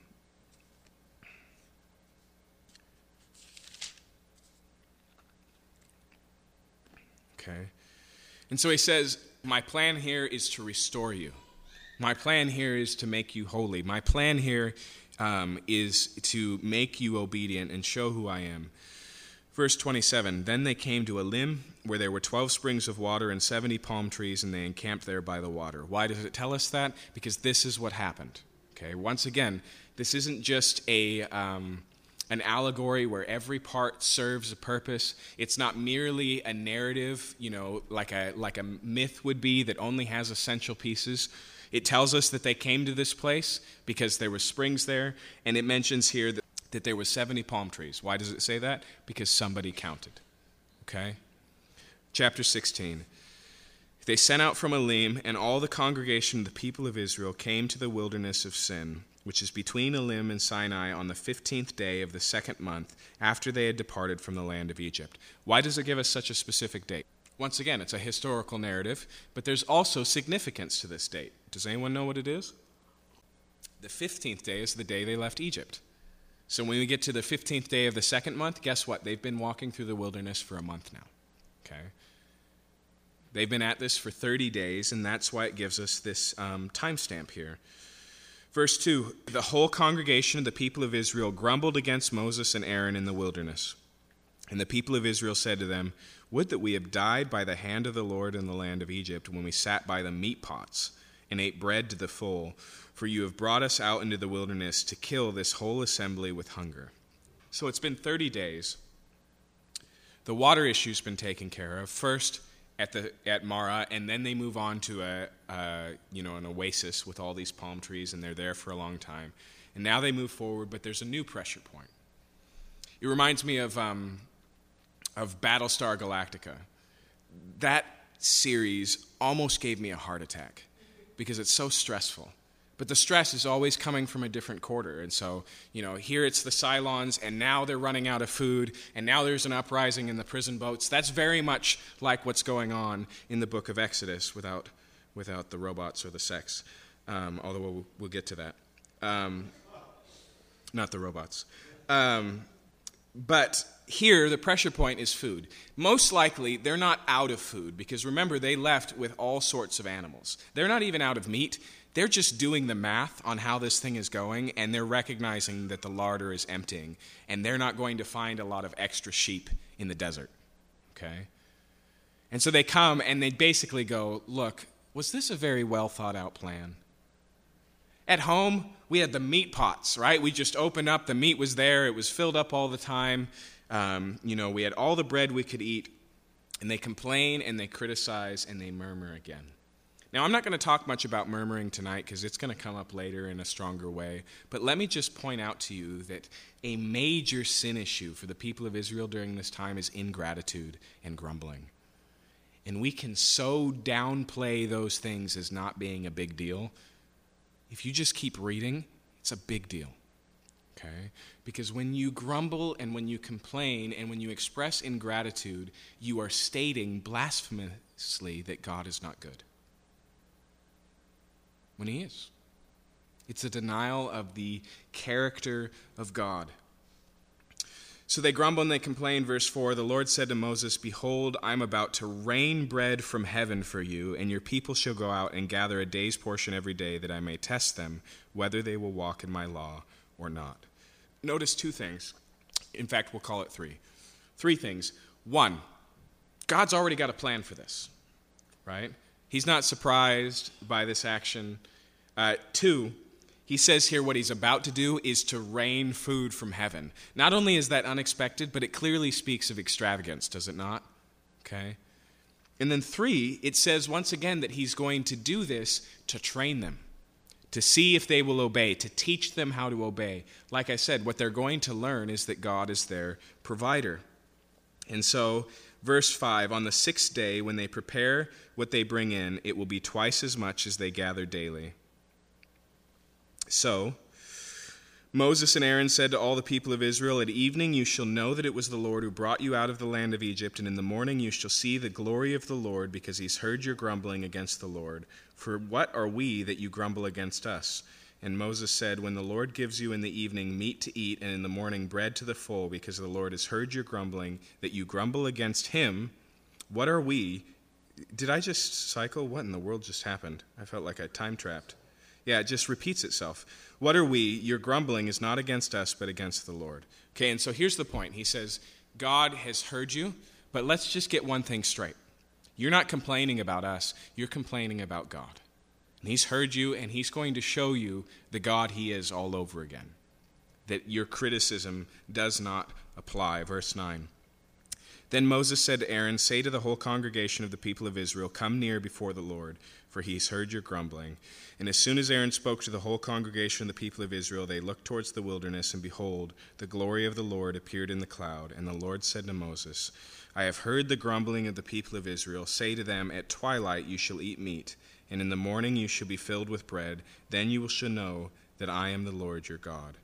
Okay? And so he says, my plan here is to restore you. My plan here is to make you holy. My plan here um, is to make you obedient and show who I am. Verse twenty-seven, then they came to Elim, where there were twelve springs of water and seventy palm trees, and they encamped there by the water. Why does it tell us that? Because this is what happened. Okay, once again, this isn't just a um, an allegory where every part serves a purpose. It's not merely a narrative, you know, like a like a myth would be that only has essential pieces. It tells us that they came to this place because there were springs there, and it mentions here that that there were seventy palm trees. Why does it say that? Because somebody counted. Okay? Chapter sixteen. They sent out from Elim, and all the congregation of the people of Israel came to the wilderness of Sin, which is between Elim and Sinai, on the fifteenth day of the second month, after they had departed from the land of Egypt. Why does it give us such a specific date? Once again, it's a historical narrative, but there's also significance to this date. Does anyone know what it is? The fifteenth day is the day they left Egypt. So when we get to the fifteenth day of the second month, guess what? They've been walking through the wilderness for a month now. Okay? They've been at this for thirty days, and that's why it gives us this um, timestamp here. Verse two, the whole congregation of the people of Israel grumbled against Moses and Aaron in the wilderness. And the people of Israel said to them, would that we had died by the hand of the Lord in the land of Egypt, when we sat by the meat pots and ate bread to the full, for you have brought us out into the wilderness to kill this whole assembly with hunger. So it's been thirty days. The water issue's been taken care of, first at the at Marah, and then they move on to a, a you know an oasis with all these palm trees, and they're there for a long time. And now they move forward, but there's a new pressure point. It reminds me of um, of Battlestar Galactica. That series almost gave me a heart attack because it's so stressful. But the stress is always coming from a different quarter. And so, you know, here it's the Cylons, and now they're running out of food, and now there's an uprising in the prison boats. That's very much like what's going on in the book of Exodus without without the robots or the sex, um, although we'll, we'll get to that. Um, not the robots. Um, but here, the pressure point is food. Most likely, they're not out of food, because remember, they left with all sorts of animals. They're not even out of meat. They're just doing the math on how this thing is going, and they're recognizing that the larder is emptying, and they're not going to find a lot of extra sheep in the desert, okay? And so they come, and they basically go, look, was this a very well thought out plan? At home, we had the meat pots, right? We just opened up, the meat was there, it was filled up all the time. Um, you know, we had all the bread we could eat, and they complain, and they criticize, and they murmur again. Now, I'm not going to talk much about murmuring tonight because it's going to come up later in a stronger way. But let me just point out to you that a major sin issue for the people of Israel during this time is ingratitude and grumbling. And we can so downplay those things as not being a big deal. If you just keep reading, it's a big deal. Okay? Because when you grumble and when you complain and when you express ingratitude, you are stating blasphemously that God is not good. When he is. It's a denial of the character of God. So they grumble and they complain. Verse four, the Lord said to Moses, behold, I am about to rain bread from heaven for you, and your people shall go out and gather a day's portion every day, that I may test them, whether they will walk in my law or not. Notice two things. In fact, we'll call it three. Three things. One, God's already got a plan for this, right? He's not surprised by this action. Uh, two, he says here what he's about to do is to rain food from heaven. Not only is that unexpected, but it clearly speaks of extravagance, does it not? Okay. And then three, it says once again that he's going to do this to train them, to see if they will obey, to teach them how to obey. Like I said, what they're going to learn is that God is their provider. And so, verse five, on the sixth day, when they prepare what they bring in, it will be twice as much as they gather daily. So, Moses and Aaron said to all the people of Israel, "At evening you shall know that it was the Lord who brought you out of the land of Egypt, and in the morning you shall see the glory of the Lord, because he's heard your grumbling against the Lord. For what are we that you grumble against us?" And Moses said, "When the Lord gives you in the evening meat to eat, and in the morning bread to the full, because the Lord has heard your grumbling, that you grumble against him, what are we?" Did I just cycle? What in the world just happened? I felt like I time-trapped. Yeah, it just repeats itself. "What are we? Your grumbling is not against us, but against the Lord." Okay, and so here's the point. He says, God has heard you, but let's just get one thing straight. You're not complaining about us. You're complaining about God. And he's heard you, and he's going to show you the God he is all over again. That your criticism does not apply. Verse nine. Then Moses said to Aaron, "Say to the whole congregation of the people of Israel, 'Come near before the Lord, for he has heard your grumbling.' And as soon as Aaron spoke to the whole congregation of the people of Israel, they looked towards the wilderness, and behold, the glory of the Lord appeared in the cloud. And the Lord said to Moses, 'I have heard the grumbling of the people of Israel. Say to them, at twilight you shall eat meat, and in the morning you shall be filled with bread. Then you shall know that I am the Lord your God.'"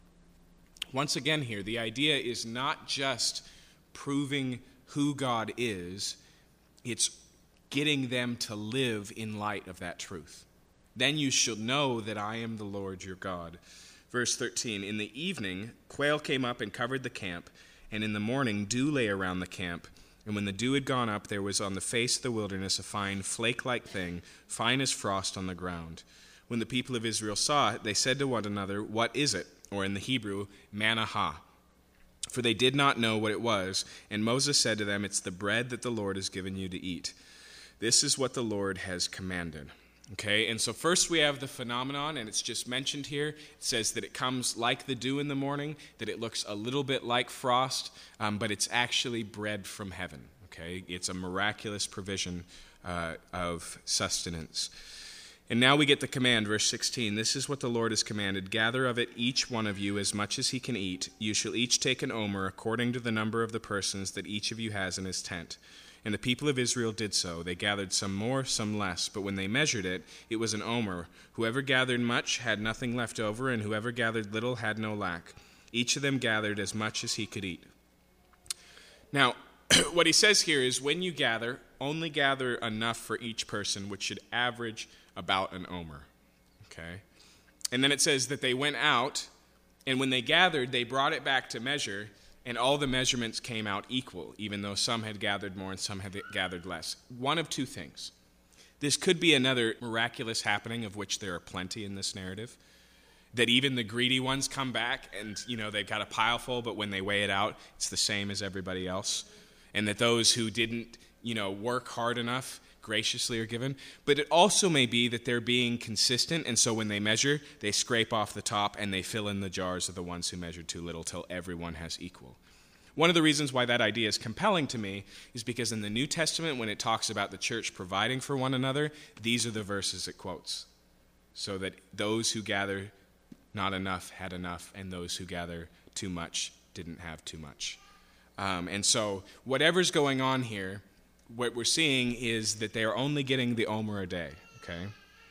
Once again here, the idea is not just proving who God is, it's getting them to live in light of that truth. "Then you shall know that I am the Lord your God." Verse thirteen, "In the evening, quail came up and covered the camp, and in the morning dew lay around the camp. And when the dew had gone up, there was on the face of the wilderness a fine flake-like thing, fine as frost on the ground. When the people of Israel saw it, they said to one another, 'What is it?' Or in the Hebrew, manna. For they did not know what it was. And Moses said to them, 'It's the bread that the Lord has given you to eat. This is what the Lord has commanded.'" Okay, and so first we have the phenomenon, and it's just mentioned here. It says that it comes like the dew in the morning, that it looks a little bit like frost, um, but it's actually bread from heaven. Okay, it's a miraculous provision uh, of sustenance. And now we get the command, verse sixteen. "This is what the Lord has commanded. Gather of it each one of you as much as he can eat. You shall each take an omer according to the number of the persons that each of you has in his tent." And the people of Israel did so. They gathered some more, some less. But when they measured it, it was an omer. Whoever gathered much had nothing left over, and whoever gathered little had no lack. Each of them gathered as much as he could eat. Now, what he says here is when you gather, only gather enough for each person, which should average about an omer. Okay? And then it says that they went out, and when they gathered, they brought it back to measure, and all the measurements came out equal, even though some had gathered more and some had gathered less. One of two things. This could be another miraculous happening, of which there are plenty in this narrative, that even the greedy ones come back and, you know, they've got a pile full, but when they weigh it out, it's the same as everybody else. And that those who didn't, you know, work hard enough graciously are given. But it also may be that they're being consistent, and so when they measure, they scrape off the top and they fill in the jars of the ones who measured too little till everyone has equal. One of the reasons why that idea is compelling to me is because in the New Testament, when it talks about the church providing for one another, these are the verses it quotes. So that those who gather not enough had enough, and those who gather too much didn't have too much. Um, and so whatever's going on here, what we're seeing is that they are only getting the omer a day, okay?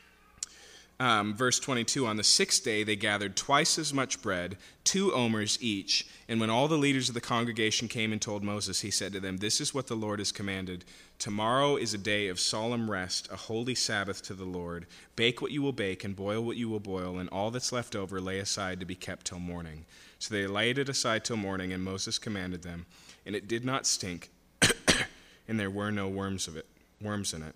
Um, verse twenty-two, "On the sixth day they gathered twice as much bread, two omers each. And when all the leaders of the congregation came and told Moses, he said to them, 'This is what the Lord has commanded. Tomorrow is a day of solemn rest, a holy Sabbath to the Lord. Bake what you will bake and boil what you will boil, and all that's left over lay aside to be kept till morning.' So they laid it aside till morning, and Moses commanded them, and it did not stink, and there were no worms of it, worms in it."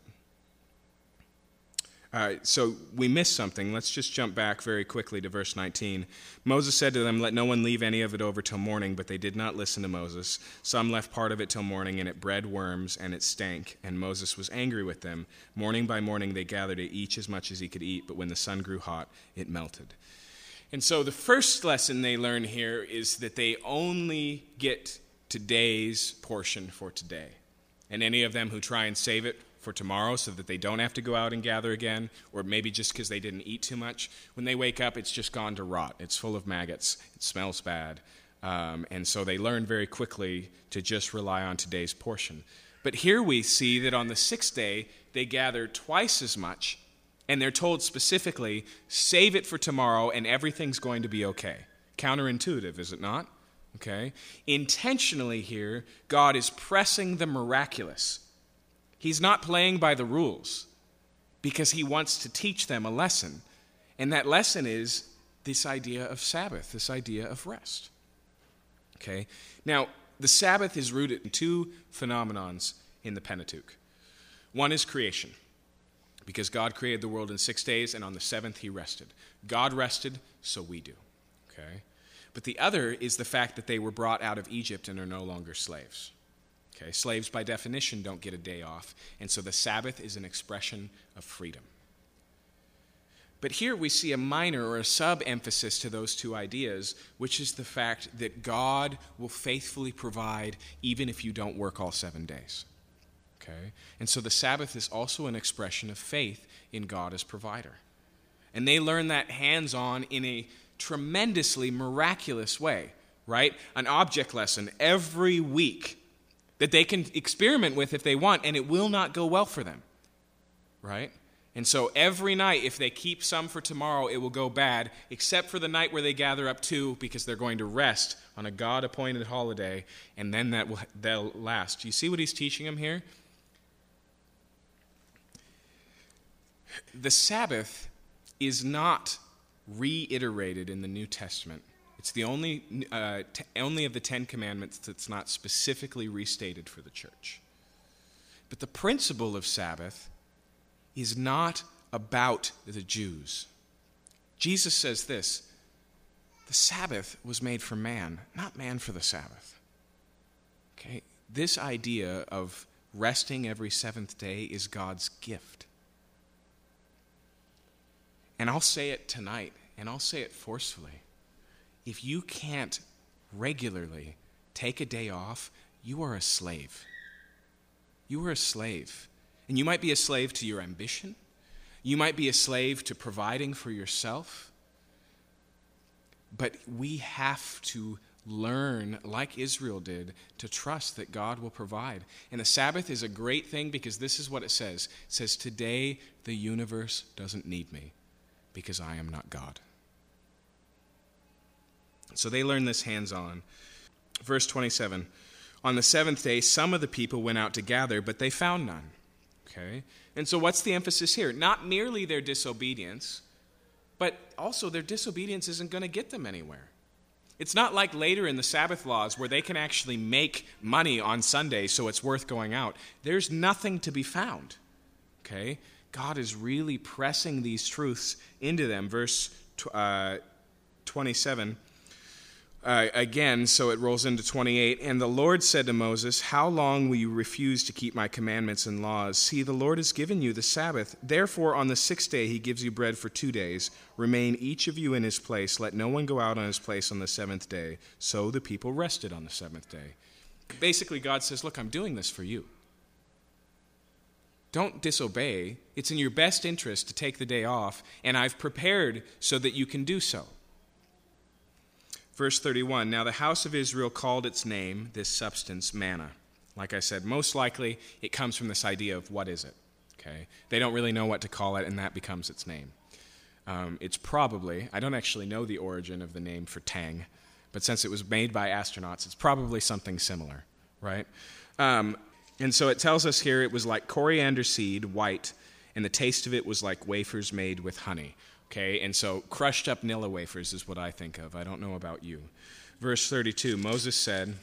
All right, so we missed something. Let's just jump back very quickly to verse nineteen. "Moses said to them, 'Let no one leave any of it over till morning,' but they did not listen to Moses. Some left part of it till morning, and it bred worms, and it stank. And Moses was angry with them. Morning by morning they gathered it, each as much as he could eat, but when the sun grew hot, it melted." And so the first lesson they learn here is that they only get today's portion for today. And any of them who try and save it for tomorrow so that they don't have to go out and gather again, or maybe just because they didn't eat too much, when they wake up, it's just gone to rot. It's full of maggots. It smells bad. Um, and so they learn very quickly to just rely on today's portion. But here we see that on the sixth day, they gather twice as much, and they're told specifically, save it for tomorrow, and everything's going to be okay. counterintuitive, is it not? Okay? Intentionally here, God is pressing the miraculous. He's not playing by the rules because he wants to teach them a lesson. And that lesson is this idea of Sabbath, this idea of rest. Okay? Now, the Sabbath is rooted in two phenomenons in the Pentateuch. One is creation, because God created the world in six days, and on the seventh he rested. God rested, so we do. Okay? But the other is the fact that they were brought out of Egypt and are no longer slaves. Okay? Slaves, by definition, don't get a day off, and so the Sabbath is an expression of freedom. But here we see a minor or a sub-emphasis to those two ideas, which is the fact that God will faithfully provide even if you don't work all seven days. Okay? And so the Sabbath is also an expression of faith in God as provider. And they learn that hands-on in a tremendously miraculous way, right? An object lesson every week that they can experiment with if they want, and it will not go well for them, right? And so every night, if they keep some for tomorrow, it will go bad, except for the night where they gather up two because they're going to rest on a God-appointed holiday, and then that will they'll last. Do you see what he's teaching them here? The Sabbath is not reiterated in the New Testament. It's the only, uh, t- only of the Ten Commandments that's not specifically restated for the church. But the principle of Sabbath is not about the Jews. Jesus says this, the Sabbath was made for man, not man for the Sabbath. Okay? This idea of resting every seventh day is God's gift. And I'll say it tonight, and I'll say it forcefully. If you can't regularly take a day off, you are a slave. You are a slave. And you might be a slave to your ambition. You might be a slave to providing for yourself. But we have to learn, like Israel did, to trust that God will provide. And the Sabbath is a great thing because this is what it says. It says, today the universe doesn't need me because I am not God. So they learn this hands-on. Verse twenty-seven, on the seventh day, some of the people went out to gather, but they found none. Okay? And so what's the emphasis here? Not merely their disobedience, but also their disobedience isn't going to get them anywhere. It's not like later in the Sabbath laws where they can actually make money on Sunday, so it's worth going out. There's nothing to be found. Okay? God is really pressing these truths into them. Verse uh, twenty-seven, uh, again, so it rolls into twenty-eight. And the Lord said to Moses, how long will you refuse to keep my commandments and laws? See, the Lord has given you the Sabbath. Therefore, on the sixth day he gives you bread for two days. Remain each of you in his place. Let no one go out on his place on the seventh day. So the people rested on the seventh day. Basically, God says, look, I'm doing this for you. Don't disobey. It's in your best interest to take the day off, and I've prepared so that you can do so. Verse thirty-one, now the house of Israel called its name, this substance, manna. Like I said, most likely it comes from this idea of what is it? Okay, they don't really know what to call it, and that becomes its name. Um, it's probably, I don't actually know the origin of the name for tang, but since it was made by astronauts, it's probably something similar, right? Um, and so it tells us here it was like coriander seed, white, and the taste of it was like wafers made with honey. Okay, and so crushed up Nilla wafers is what I think of. I don't know about you. Verse thirty-two, Moses said,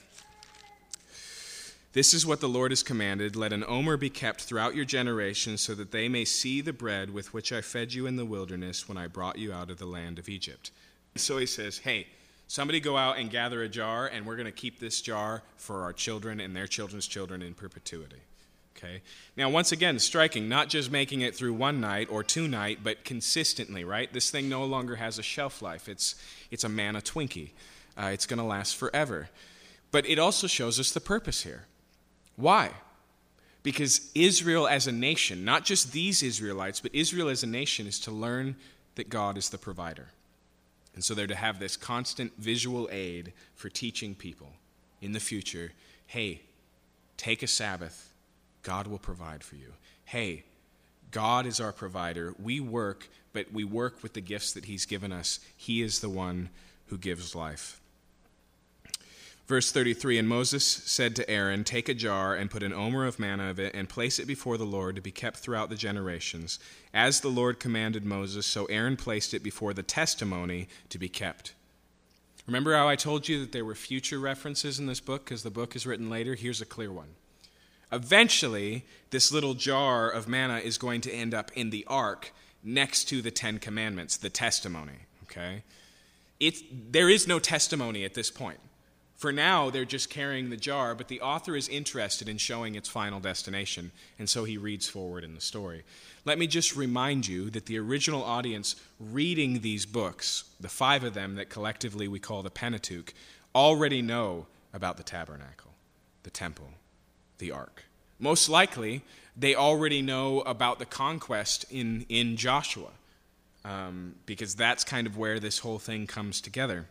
this is what the Lord has commanded. Let an omer be kept throughout your generations so that they may see the bread with which I fed you in the wilderness when I brought you out of the land of Egypt. So he says, hey, somebody go out and gather a jar, and we're going to keep this jar for our children and their children's children in perpetuity. Okay. Now, once again, striking, not just making it through one night or two night, but consistently, right? This thing no longer has a shelf life. It's it's a manna Twinkie. Uh, it's going to last forever. But it also shows us the purpose here. Why? Because Israel as a nation, not just these Israelites, but Israel as a nation is to learn that God is the provider. And so they're to have this constant visual aid for teaching people in the future, hey, take a Sabbath. God will provide for you. Hey, God is our provider. We work, but we work with the gifts that he's given us. He is the one who gives life. Verse thirty-three, and Moses said to Aaron, take a jar and put an omer of manna of it and place it before the Lord to be kept throughout the generations. As the Lord commanded Moses, so Aaron placed it before the testimony to be kept. Remember how I told you that there were future references in this book because the book is written later? Here's a clear one. Eventually, this little jar of manna is going to end up in the ark next to the Ten Commandments, the testimony. Okay? It's, there is no testimony at this point. For now, they're just carrying the jar, but the author is interested in showing its final destination, and so he reads forward in the story. Let me just remind you that the original audience reading these books, the five of them that collectively we call the Pentateuch, already know about the tabernacle, the temple, the ark. Most likely, they already know about the conquest in, in Joshua, um, because that's kind of where this whole thing comes together.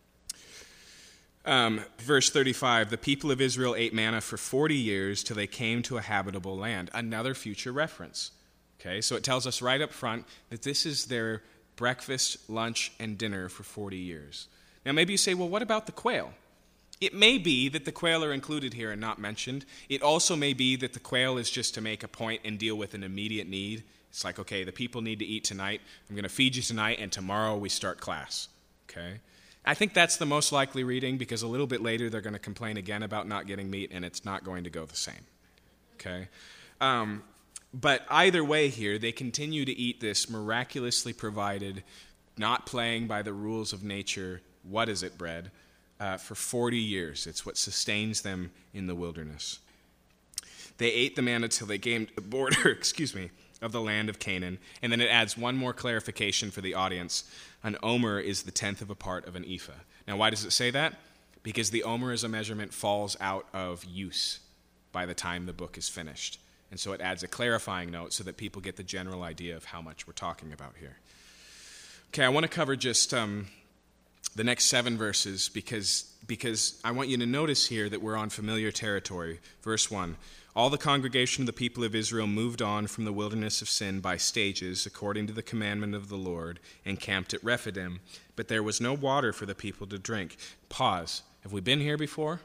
Um, verse thirty-five, the people of Israel ate manna for forty years till they came to a habitable land. Another future reference. Okay, so it tells us right up front that this is their breakfast, lunch, and dinner for forty years. Now maybe you say, well, what about the quail? It may be that the quail are included here and not mentioned. It also may be that the quail is just to make a point and deal with an immediate need. It's like, okay, the people need to eat tonight. I'm going to feed you tonight, and tomorrow we start class. Okay? I think that's the most likely reading because a little bit later they're going to complain again about not getting meat, and it's not going to go the same. Okay? Um, but either way here, they continue to eat this miraculously provided, not playing by the rules of nature, what is it, bread, uh, for forty years. It's what sustains them in the wilderness. They ate the manna till they came to the border, excuse me, of the land of Canaan. And then it adds one more clarification for the audience. An omer is the tenth of a part of an ephah. Now, why does it say that? Because the omer as a measurement falls out of use by the time the book is finished. And so it adds a clarifying note so that people get the general idea of how much we're talking about here. Okay, I want to cover just um, the next seven verses because, because I want you to notice here that we're on familiar territory. Verse one. All the congregation of the people of Israel moved on from the wilderness of sin by stages, according to the commandment of the Lord, and camped at Rephidim. But there was no water for the people to drink. Pause. Have we been here before?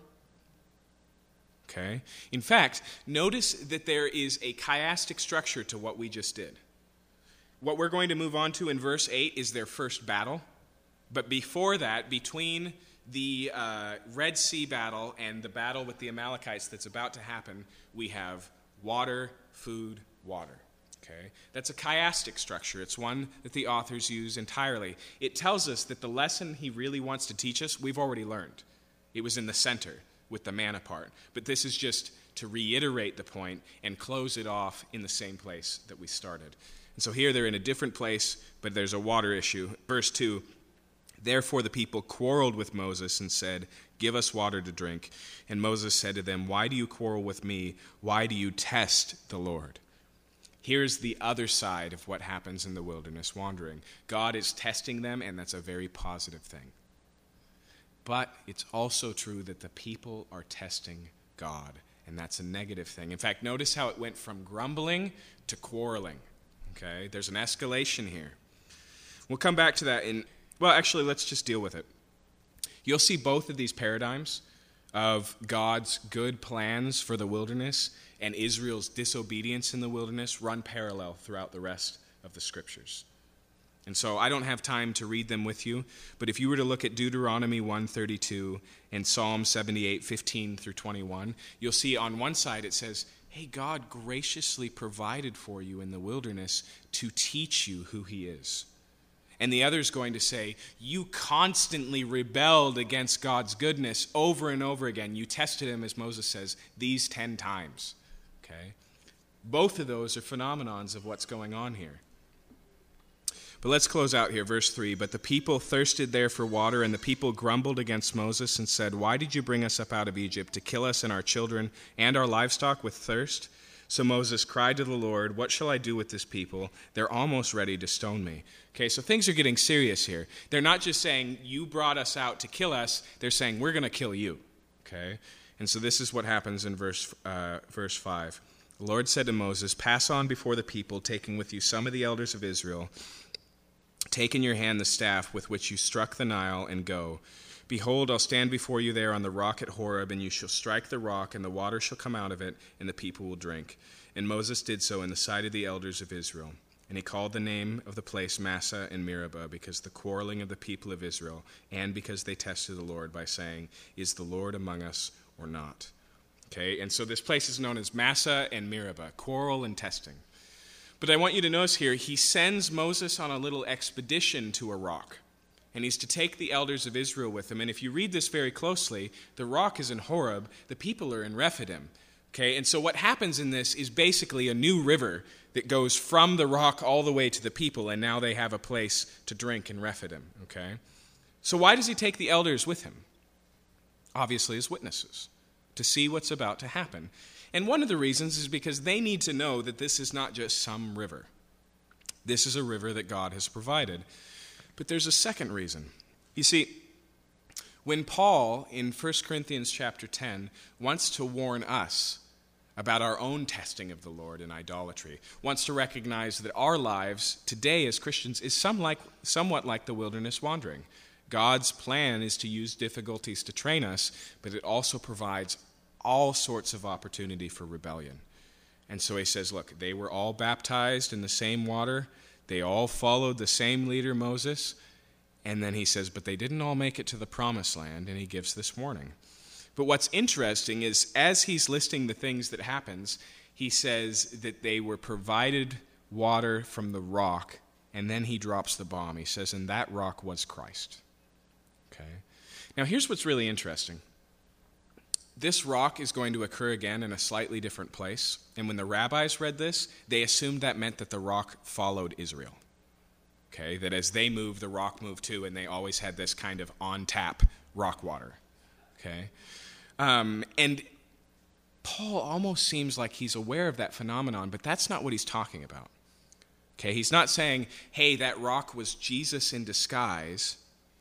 Okay. In fact, notice that there is a chiastic structure to what we just did. What we're going to move on to in verse eight is their first battle. But before that, between the uh, Red Sea battle and the battle with the Amalekites that's about to happen, we have water, food, water. Okay? That's a chiastic structure. It's one that the authors use entirely. It tells us that the lesson he really wants to teach us, we've already learned. It was in the center with the manna part. But this is just to reiterate the point and close it off in the same place that we started. And so here they're in a different place, but there's a water issue. Verse two, therefore the people quarreled with Moses and said, give us water to drink. And Moses said to them, why do you quarrel with me? Why do you test the Lord? Here's the other side of what happens in the wilderness wandering. God is testing them, and that's a very positive thing. But it's also true that the people are testing God, and that's a negative thing. In fact, notice how it went from grumbling to quarreling. Okay, there's an escalation here. We'll come back to that in, well, actually, let's just deal with it. You'll see both of these paradigms of God's good plans for the wilderness and Israel's disobedience in the wilderness run parallel throughout the rest of the scriptures. And so I don't have time to read them with you, but if you were to look at Deuteronomy one thirty-two and Psalm seventy-eight, fifteen through twenty-one, you'll see on one side it says, hey, God graciously provided for you in the wilderness to teach you who he is. And the other is going to say, you constantly rebelled against God's goodness over and over again. You tested him, as Moses says, these ten times. Okay? Both of those are phenomenons of what's going on here. But let's close out here, verse three. But the people thirsted there for water, and the people grumbled against Moses and said, why did you bring us up out of Egypt to kill us and our children and our livestock with thirst? So Moses cried to the Lord, what shall I do with this people? They're almost ready to stone me. Okay, so things are getting serious here. They're not just saying, you brought us out to kill us. They're saying, we're going to kill you. Okay, and so this is what happens in verse uh, verse five. The Lord said to Moses, pass on before the people, taking with you some of the elders of Israel, Take in your hand the staff with which you struck the Nile, and go. Behold, I'll stand before you there on the rock at Horeb, and you shall strike the rock, and the water shall come out of it, and the people will drink. And Moses did so in the sight of the elders of Israel. And he called the name of the place Massah and Meribah, because the quarreling of the people of Israel, and because they tested the Lord by saying, Is the Lord among us or not? Okay, and so this place is known as Massah and Meribah, quarrel and testing. But I want you to notice here, he sends Moses on a little expedition to a rock. And he's to take the elders of Israel with him. And if you read this very closely, the rock is in Horeb, the people are in Rephidim. Okay, and so what happens in this is basically a new river that goes from the rock all the way to the people, and now they have a place to drink in Rephidim. Okay, so why does he take the elders with him? Obviously as witnesses, to see what's about to happen. And one of the reasons is because they need to know that this is not just some river. This is a river that God has provided. But there's a second reason. You see, when Paul in First Corinthians chapter ten wants to warn us about our own testing of the Lord in idolatry, wants to recognize that our lives today as Christians is some like, somewhat like the wilderness wandering. God's plan is to use difficulties to train us, but it also provides all sorts of opportunity for rebellion. And so he says, look, they were all baptized in the same water. They all followed the same leader, Moses. And then he says, but they didn't all make it to the promised land, and he gives this warning. But what's interesting is as he's listing the things that happens, he says that they were provided water from the rock, and then he drops the bomb. He says, and that rock was Christ. Okay. Now here's what's really interesting. This rock is going to occur again in a slightly different place. And when the rabbis read this, they assumed that meant that the rock followed Israel. Okay, that as they moved, the rock moved too, and they always had this kind of on-tap rock water. Okay, um, and Paul almost seems like he's aware of that phenomenon, but that's not what he's talking about. Okay, he's not saying, hey, that rock was Jesus in disguise.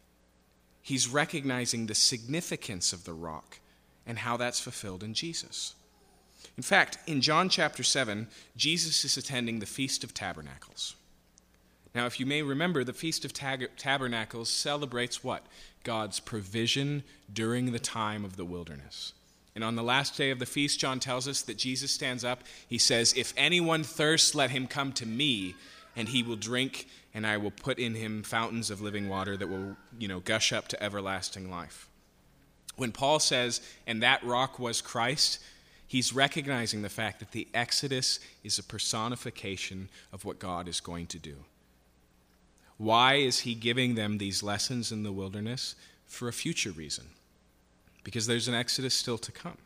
He's recognizing the significance of the rock and how that's fulfilled in Jesus. In fact, in John chapter seven, Jesus is attending the Feast of Tabernacles. Now, if you may remember, the Feast of Tab- Tabernacles celebrates what? God's provision during the time of the wilderness. And on the last day of the feast, John tells us that Jesus stands up. He says, if anyone thirsts, let him come to me, and he will drink, and I will put in him fountains of living water that will, you know, gush up to everlasting life. When Paul says, and that rock was Christ, he's recognizing the fact that the Exodus is a personification of what God is going to do. Why is he giving them these lessons in the wilderness? For a future reason. Because there's an Exodus still to come.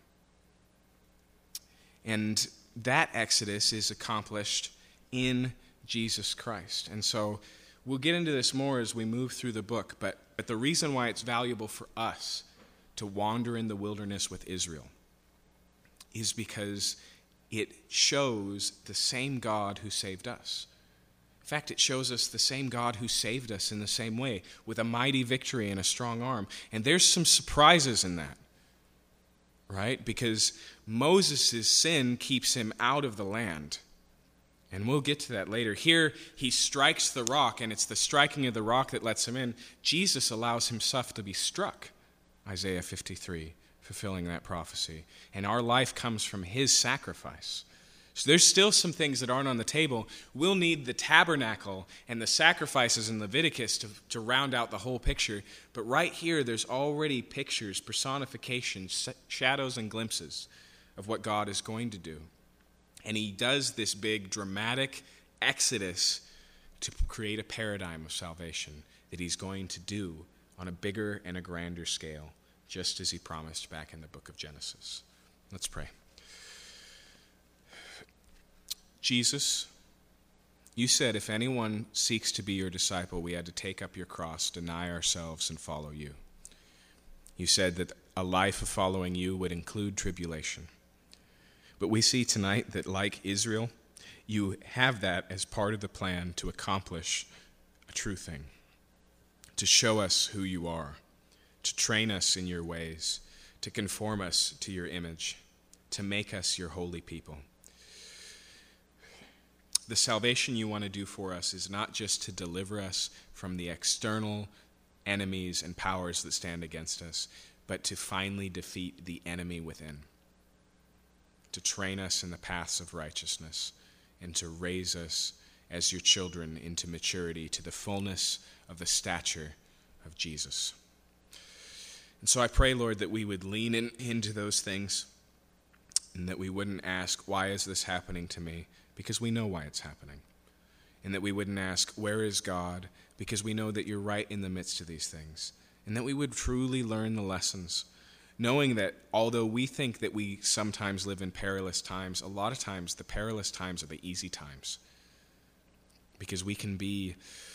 And that Exodus is accomplished in Jesus Christ. And so we'll get into this more as we move through the book, but, but the reason why it's valuable for us to wander in the wilderness with Israel is because it shows the same God who saved us. In fact, it shows us the same God who saved us in the same way, with a mighty victory and a strong arm. And there's some surprises in that, right? Because Moses' sin keeps him out of the land. And we'll get to that later. Here, he strikes the rock, and it's the striking of the rock that lets him in. Jesus allows himself to be struck. Isaiah fifty-three, fulfilling that prophecy. And our life comes from his sacrifice. So there's still some things that aren't on the table. We'll need the tabernacle and the sacrifices in Leviticus to, to round out the whole picture. But right here, there's already pictures, personifications, shadows, and glimpses of what God is going to do. And he does this big dramatic exodus to create a paradigm of salvation that he's going to do on a bigger and a grander scale, just as he promised back in the book of Genesis. Let's pray. Jesus, you said if anyone seeks to be your disciple, we had to take up your cross, deny ourselves, and follow you. You said that a life of following you would include tribulation. But we see tonight that, like Israel, you have that as part of the plan to accomplish a true thing, to show us who you are, to train us in your ways, to conform us to your image, to make us your holy people. the salvation you want to do for us is not just to deliver us from the external enemies and powers that stand against us, but to finally defeat the enemy within, to train us in the paths of righteousness, and to raise us as your children into maturity, to the fullness of the stature of Jesus. And so I pray, Lord, that we would lean in, into those things, and that we wouldn't ask, why is this happening to me? Because we know why it's happening. And that we wouldn't ask, where is God? Because we know that you're right in the midst of these things. And that we would truly learn the lessons, knowing that although we think that we sometimes live in perilous times, a lot of times the perilous times are the easy times. Because we can be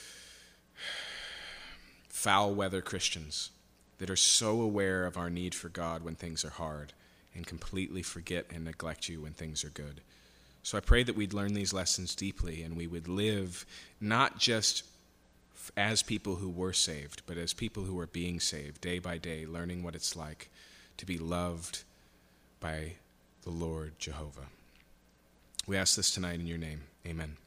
foul weather Christians that are so aware of our need for God when things are hard, and completely forget and neglect you when things are good. So I pray that we'd learn these lessons deeply, and we would live not just as people who were saved, but as people who are being saved day by day, learning what it's like to be loved by the Lord Jehovah. We ask this tonight in your name. Amen.